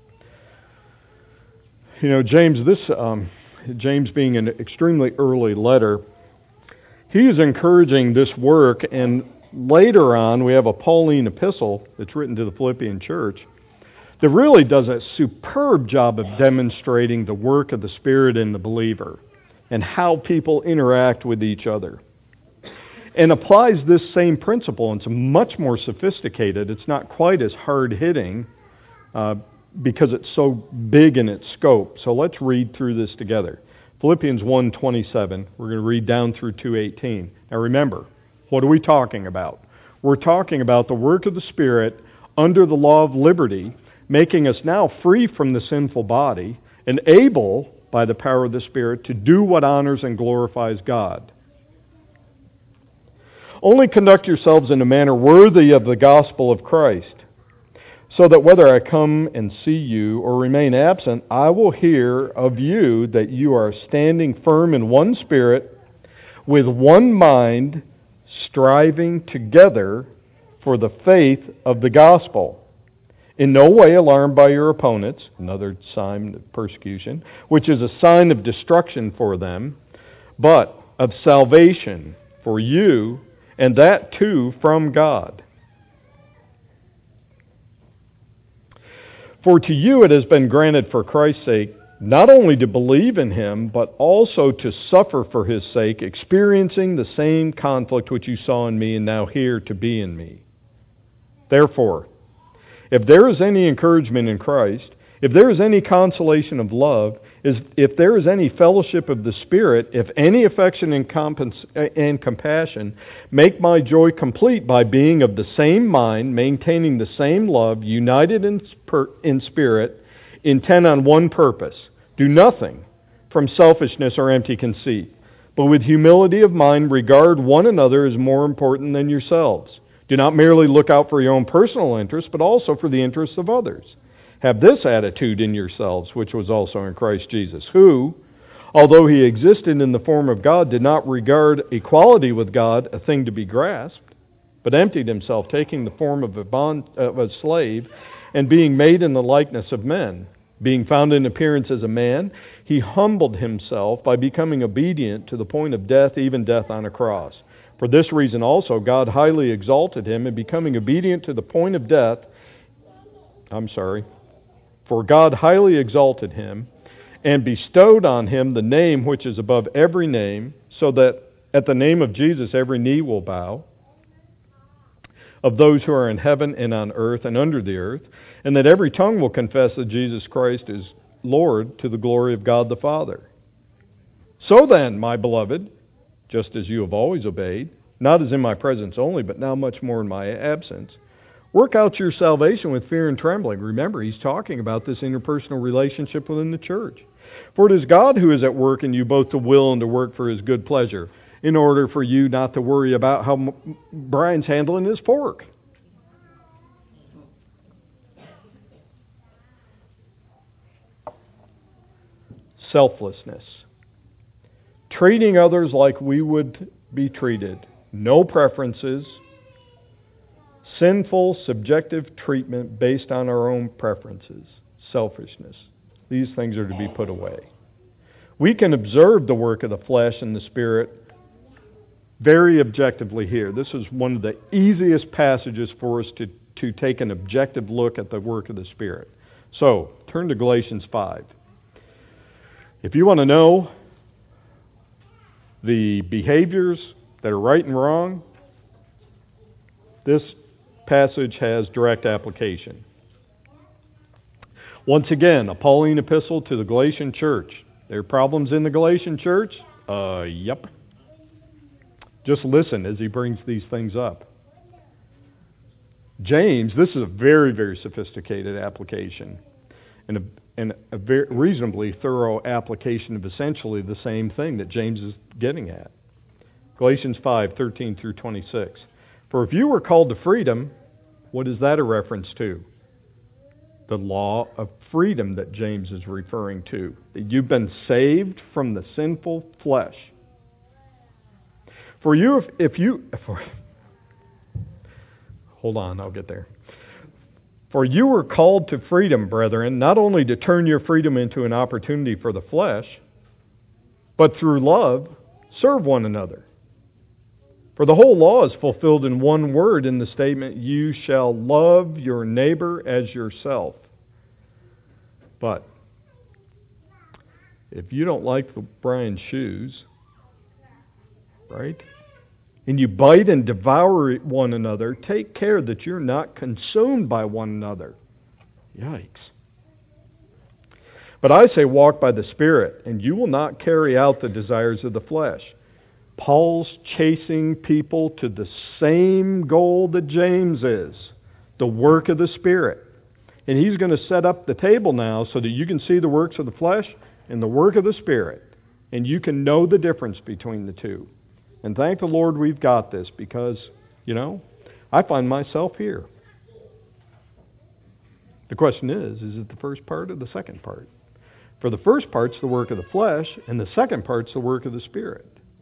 You know, James, this um, James being an extremely early letter, he is encouraging this work, and later on we have a Pauline epistle that's written to the Philippian church that really does a superb job of demonstrating the work of the Spirit in the believer and how people interact with each other. And applies this same principle. It's much more sophisticated. It's not quite as hard-hitting uh, because it's so big in its scope. So let's read through this together. Philippians one twenty-seven. We're going to read down through two eighteen. Now remember, what are we talking about? We're talking about the work of the Spirit under the law of liberty, making us now free from the sinful body and able, by the power of the Spirit, to do what honors and glorifies God. Only conduct yourselves in a manner worthy of the gospel of Christ, so that whether I come and see you or remain absent, I will hear of you that you are standing firm in one spirit, with one mind, striving together for the faith of the gospel, in no way alarmed by your opponents, another sign of persecution, which is a sign of destruction for them, but of salvation for you, and that too from God. For to you it has been granted for Christ's sake, not only to believe in Him, but also to suffer for His sake, experiencing the same conflict which you saw in me and now hear to be in me. Therefore, if there is any encouragement in Christ, if there is any consolation of love, if there is any fellowship of the Spirit, if any affection and, compens- and compassion, make my joy complete by being of the same mind, maintaining the same love, united in, sp- in spirit, intent on one purpose. Do nothing from selfishness or empty conceit, but with humility of mind regard one another as more important than yourselves. Do not merely look out for your own personal interests, but also for the interests of others. Have this attitude in yourselves, which was also in Christ Jesus, who, although He existed in the form of God, did not regard equality with God a thing to be grasped, but emptied Himself, taking the form of a, bond, of a slave, and being made in the likeness of men. Being found in appearance as a man, He humbled Himself by becoming obedient to the point of death, even death on a cross. For this reason also God highly exalted Him, and becoming obedient to the point of death, I'm sorry, For God highly exalted Him, and bestowed on Him the name which is above every name, so that at the name of Jesus every knee will bow, of those who are in heaven and on earth and under the earth, and that every tongue will confess that Jesus Christ is Lord, to the glory of God the Father. So then, my beloved, just as you have always obeyed, not as in my presence only, but now much more in my absence, work out your salvation with fear and trembling. Remember, he's talking about this interpersonal relationship within the church. For it is God who is at work in you both to will and to work for His good pleasure, in order for you not to worry about how Brian's handling his pork. Selflessness. Treating others like we would be treated. No preferences. Sinful, subjective treatment based on our own preferences. Selfishness. These things are to be put away. We can observe the work of the flesh and the Spirit very objectively here. This is one of the easiest passages for us to, to take an objective look at the work of the Spirit. So, turn to Galatians five. If you want to know the behaviors that are right and wrong, this passage has direct application. Once again, a Pauline epistle to the Galatian church. There are problems in the Galatian church? Uh, yep. Just listen as he brings these things up. James, this is a very, very sophisticated application and a, and a very reasonably thorough application of essentially the same thing that James is getting at. Galatians five, thirteen through twenty-six. For if you were called to freedom, what is that a reference to? The law of freedom that James is referring to. That you've been saved from the sinful flesh. For you, if, if you... For, hold on, I'll get there. For you were called to freedom, brethren, not only to turn your freedom into an opportunity for the flesh, but through love, serve one another. For the whole law is fulfilled in one word in the statement, you shall love your neighbor as yourself. But if you don't like Brian's shoes, right, and you bite and devour one another, take care that you're not consumed by one another. Yikes. But I say walk by the Spirit, and you will not carry out the desires of the flesh. Paul's chasing people to the same goal that James is, the work of the Spirit. And he's going to set up the table now so that you can see the works of the flesh and the work of the Spirit. And you can know the difference between the two. And thank the Lord we've got this because, you know, I find myself here. The question is, is it the first part or the second part? For the first part's the work of the flesh, and the second part's the work of the Spirit.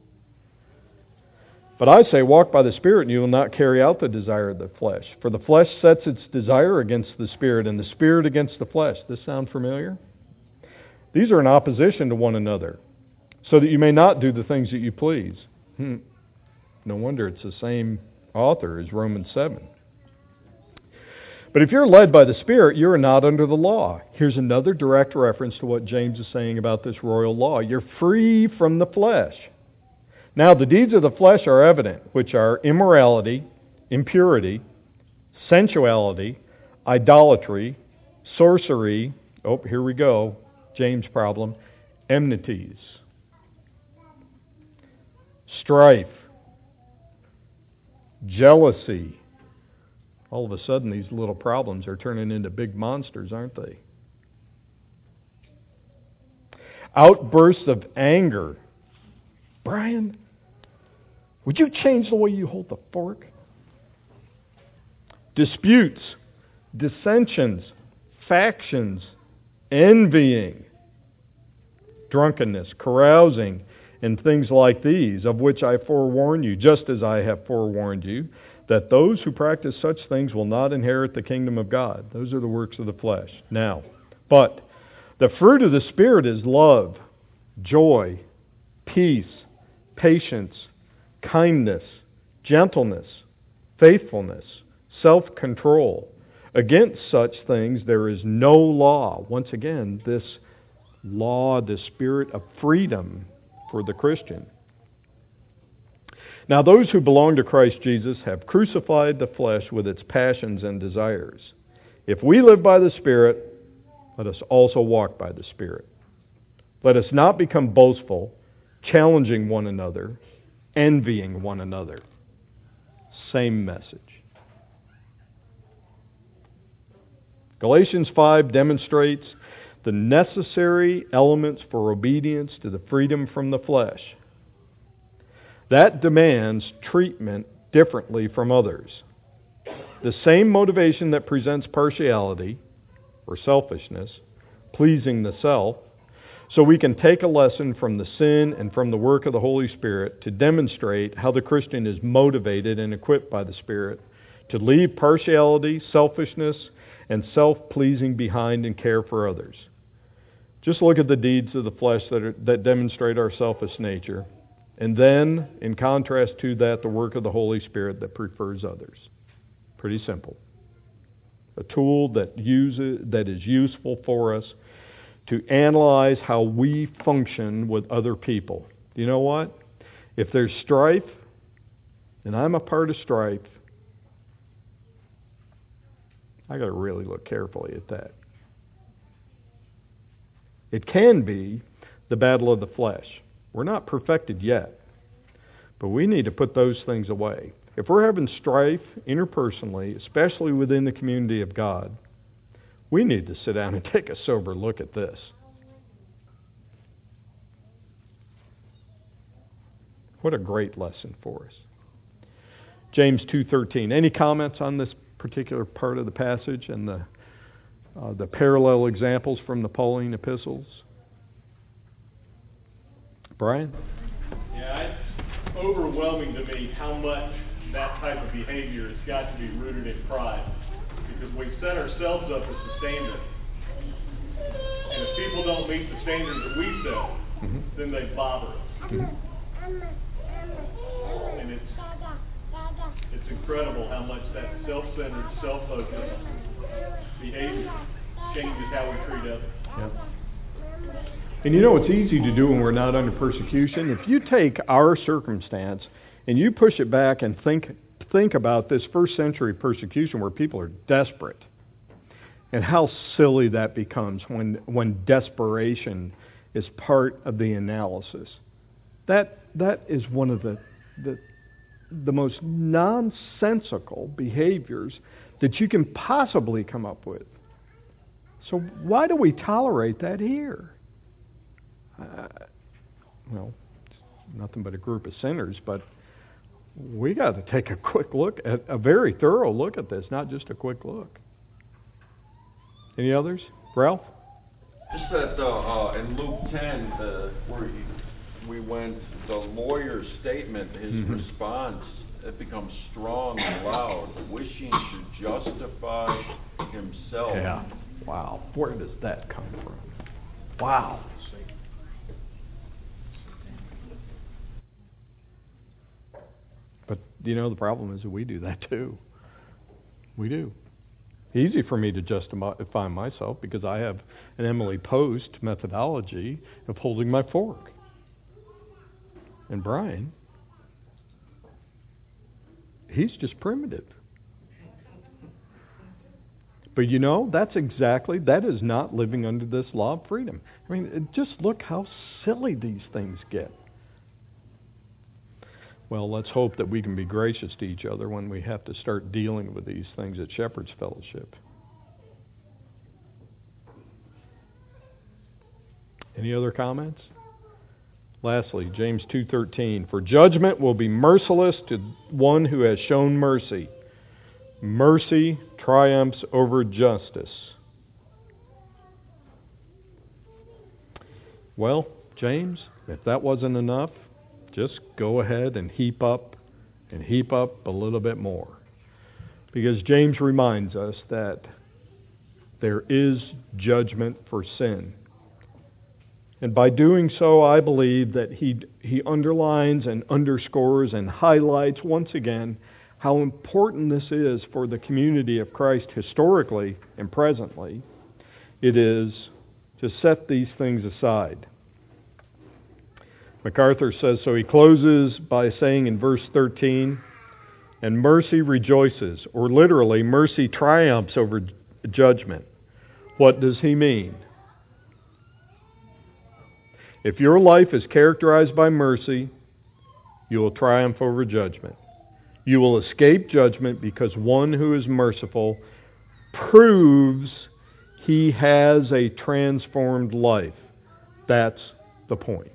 But I say, walk by the Spirit, and you will not carry out the desire of the flesh. For the flesh sets its desire against the Spirit, and the Spirit against the flesh. Does this sound familiar? These are in opposition to one another, so that you may not do the things that you please. Hmm. No wonder it's the same author as Romans seven. But if you're led by the Spirit, you are not under the law. Here's another direct reference to what James is saying about this royal law. You're free from the flesh. Now, the deeds of the flesh are evident, which are immorality, impurity, sensuality, idolatry, sorcery, oh, here we go, James' problem, enmities, strife, jealousy. All of a sudden, these little problems are turning into big monsters, aren't they? Outbursts of anger. Brian, would you change the way you hold the fork? Disputes, dissensions, factions, envying, drunkenness, carousing, and things like these, of which I forewarn you, just as I have forewarned you, that those who practice such things will not inherit the kingdom of God. Those are the works of the flesh. Now, but the fruit of the Spirit is love, joy, peace, patience, kindness, gentleness, faithfulness, self-control. Against such things there is no law. Once again, this law, the spirit of freedom for the Christian. Now those who belong to Christ Jesus have crucified the flesh with its passions and desires. If we live by the Spirit, let us also walk by the Spirit. Let us not become boastful, challenging one another, envying one another. Same message. Galatians five demonstrates the necessary elements for obedience to the freedom from the flesh. That demands treatment differently from others. The same motivation that presents partiality or selfishness, pleasing the self, so we can take a lesson from the sin and from the work of the Holy Spirit to demonstrate how the Christian is motivated and equipped by the Spirit to leave partiality, selfishness, and self-pleasing behind and care for others. Just look at the deeds of the flesh that, are, that demonstrate our selfish nature, and then, in contrast to that, the work of the Holy Spirit that prefers others. Pretty simple. A tool that uses that is useful for us to analyze how we function with other people. You know what? If there's strife, and I'm a part of strife, I got to really look carefully at that. It can be the battle of the flesh. We're not perfected yet, but we need to put those things away. If we're having strife interpersonally, especially within the community of God, we need to sit down and take a sober look at this. What a great lesson for us. James two thirteen. Any comments on this particular part of the passage and the uh, the parallel examples from the Pauline epistles? Brian? Yeah, it's overwhelming to me how much that type of behavior has got to be rooted in pride. Because we set ourselves up as the standard. And if people don't meet the standards that we set, mm-hmm. then they bother us. Mm-hmm. And it's it's incredible how much that self-centered, self-focused behavior changes how we treat others. Yep. And you know, it's easy to do when we're not under persecution. If you take our circumstance and you push it back and think think about this first century persecution where people are desperate, and how silly that becomes when when desperation is part of the analysis. That that is one of the the the most nonsensical behaviors that you can possibly come up with. So why do we tolerate that here? Uh, well, it's nothing but a group of sinners, but we got to take a quick look at a very thorough look at this, not just a quick look. Any others? Ralph? Just that uh, uh, in Luke ten, uh, where he, we went, the lawyer's statement, his mm-hmm. response, it becomes strong and loud, wishing to justify himself. Yeah. Wow. Where does that come from? Wow. But, you know, the problem is that we do that too. We do. Easy for me to justify myself because I have an Emily Post methodology of holding my fork. And Brian, he's just primitive. But you know, that's exactly, that is not living under this law of freedom. I mean, just look how silly these things get. Well, let's hope that we can be gracious to each other when we have to start dealing with these things at Shepherd's Fellowship. Any other comments? Lastly, James two thirteen, for judgment will be merciless to one who has shown mercy. Mercy triumphs over justice. Well, James, if that wasn't enough, just go ahead and heap up and heap up a little bit more. Because James reminds us that there is judgment for sin. And by doing so, I believe that he he underlines and underscores and highlights once again how important this is for the community of Christ historically and presently. It is to set these things aside. MacArthur says, so he closes by saying in verse thirteen, and mercy rejoices, or literally, mercy triumphs over judgment. What does he mean? If your life is characterized by mercy, you will triumph over judgment. You will escape judgment because one who is merciful proves he has a transformed life. That's the point.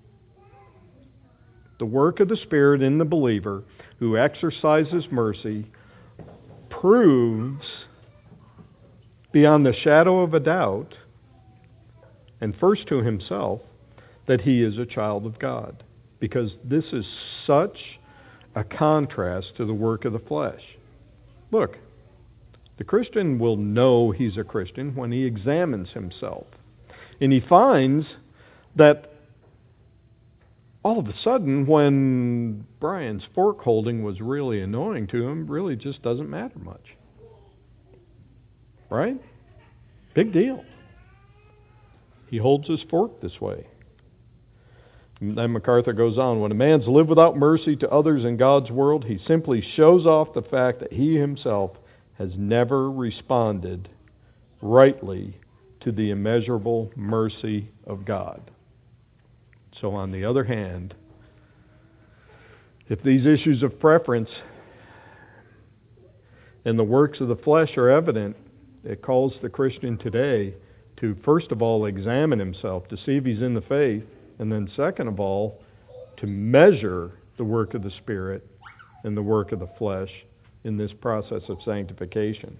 The work of the Spirit in the believer who exercises mercy proves beyond the shadow of a doubt, and first to himself, that he is a child of God. Because this is such a contrast to the work of the flesh. Look, the Christian will know he's a Christian when he examines himself. And he finds that all of a sudden, when Brian's fork holding was really annoying to him, really just doesn't matter much. Right? Big deal. He holds his fork this way. And then MacArthur goes on, when a man's lived without mercy to others in God's world, he simply shows off the fact that he himself has never responded rightly to the immeasurable mercy of God. So on the other hand, if these issues of preference and the works of the flesh are evident, it calls the Christian today to first of all examine himself to see if he's in the faith, and then second of all to measure the work of the Spirit and the work of the flesh in this process of sanctification.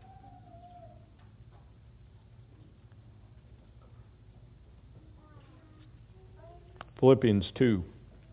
Philippians two.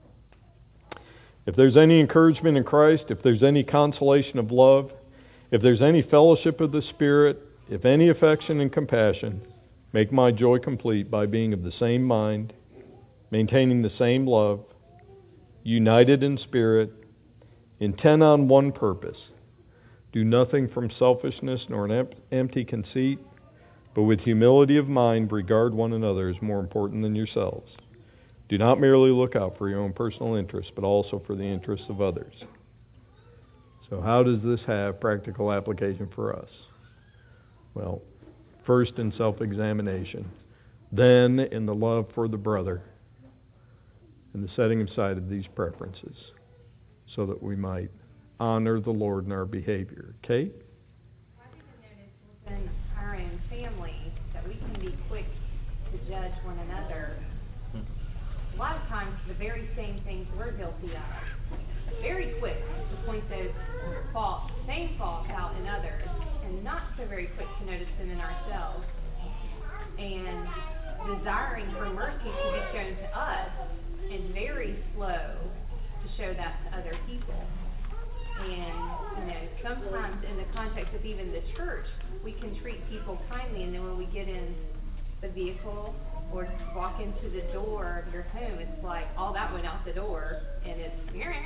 If there's any encouragement in Christ, if there's any consolation of love, if there's any fellowship of the Spirit, if any affection and compassion, make my joy complete by being of the same mind, maintaining the same love, united in spirit, intent on one purpose. Do nothing from selfishness nor an empty conceit, but with humility of mind regard one another as more important than yourselves. Do not merely look out for your own personal interests, but also for the interests of others. So how does this have practical application for us? Well, first in self-examination, then in the love for the brother, and the setting aside of these preferences, so that we might honor the Lord in our behavior. Kate? I think I've noticed within our own family that we can be quick to judge one another. A lot of times, the very same things we're guilty of. Very quick to point those faults, same faults out in others, and not so very quick to notice them in ourselves. And desiring for mercy to be shown to us, and very slow to show that to other people. And, you know, sometimes in the context of even the church, we can treat people kindly, and then when we get in the vehicle or walk into the door of your home, it's like all that went out the door, and it's,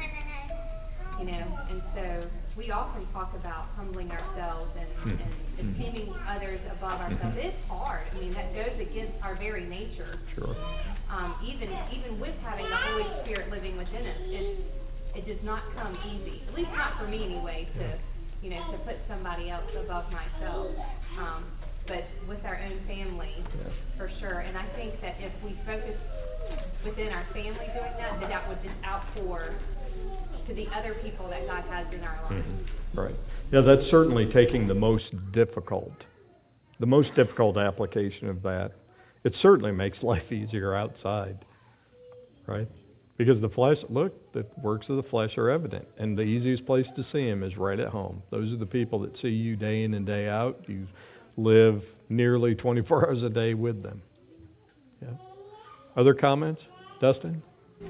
you know, and so we often talk about humbling ourselves and, and esteeming others above ourselves. It's hard. I mean, that goes against our very nature. Sure. Um, even even with having the Holy Spirit living within us, it it does not come easy. At least not for me anyway. To you know to put somebody else above myself. Um, but with our own family, Yeah. for sure. And I think that if we focus within our family doing that, that that would just outpour to the other people that God has in our lives. Mm-hmm. Right. Yeah, that's certainly taking the most difficult, the most difficult application of that. It certainly makes life easier outside, right? Because the flesh, look, the works of the flesh are evident, and the easiest place to see them is right at home. Those are the people that see you day in and day out. You live nearly twenty-four hours a day with them. Yeah. Other comments? Dustin?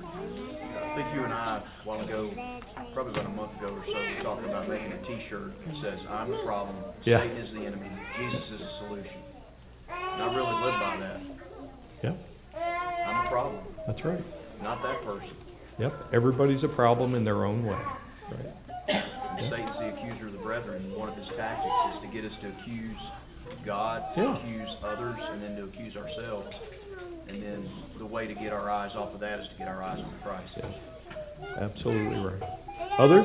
I think you and I, a while ago, probably about a month ago or so, were talking about making a T-shirt that says, "I'm the problem, Yeah. Satan is the enemy, Jesus is the solution." And I really live by that. Yeah, I'm the problem, that's right. not that person. Yep, everybody's a problem in their own way. Right. And Satan's the accuser of the brethren, and one of his tactics is to get us to accuse God, to Yeah. accuse others, and then to accuse ourselves. And then the way to get our eyes off of that is to get our eyes on Christ. Yes. Absolutely right. Others?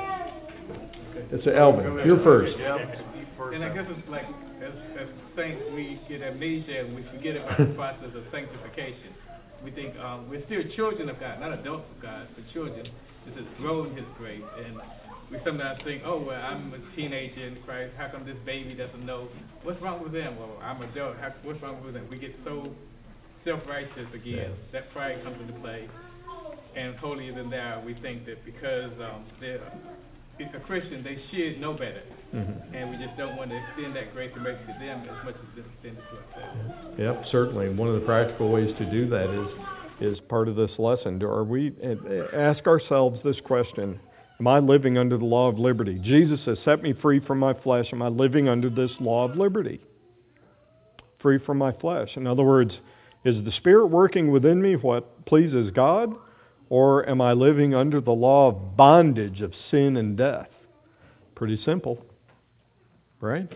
It's Alvin. You're first. Yeah. And I guess it's like, as, as saints, we get amnesia and we forget about the process of sanctification. We think um, we're still children of God, not adults of God, but children. This is grow in His grace. And we sometimes think, oh, well, I'm a teenager in Christ. How come this baby doesn't know? What's wrong with them? Well, I'm an adult. How, what's wrong with them? We get so self-righteous again. Yeah. That pride comes into play. And holier than thou, we think that because um, they're a Christian, they should know better. Mm-hmm. And we just don't want to extend that grace and mercy to them as much as it's extended to ourselves. Yep, certainly. One of the practical ways to do that is is part of this lesson. Are we ask ourselves this question: am I living under the law of liberty? Jesus has set me free from my flesh. Am I living under this law of liberty? Free from my flesh. In other words, is the Spirit working within me what pleases God? Or am I living under the law of bondage of sin and death? Pretty simple, right?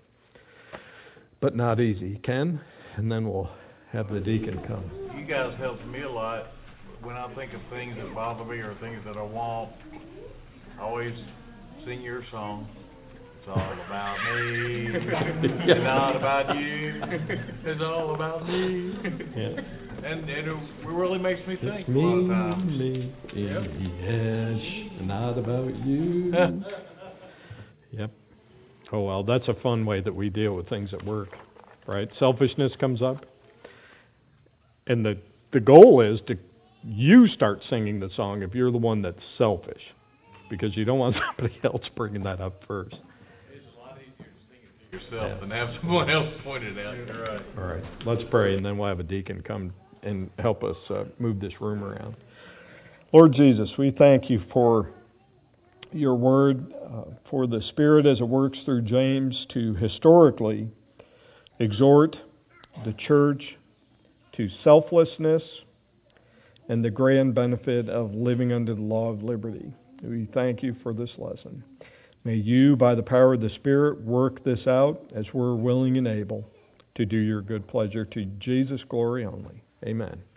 But not easy. Ken? And then we'll have the deacon come. You guys helped me a lot when I think of things that bother me or things that I want. I always sing your song. It's all about me, it's not about you, it's all about me. Yeah. And, and it really makes me think It's a me, lot of times. me, yes, not about you. Yep. Oh, well, that's a fun way that we deal with things at work, right? Selfishness comes up. And the, the goal is to, you start singing the song if you're the one that's selfish. Because you don't want somebody else bringing that up first. It's a lot easier to sing it to yourself than have someone else point it out. You're right. All right, let's pray, and then we'll have a deacon come and help us uh, move this room around. Lord Jesus, we thank you for your word, uh, for the Spirit as it works through James to historically exhort the church to selflessness and the grand benefit of living under the law of liberty. We thank you for this lesson. May you, by the power of the Spirit, work this out as we're willing and able to do your good pleasure, to Jesus' glory only. Amen.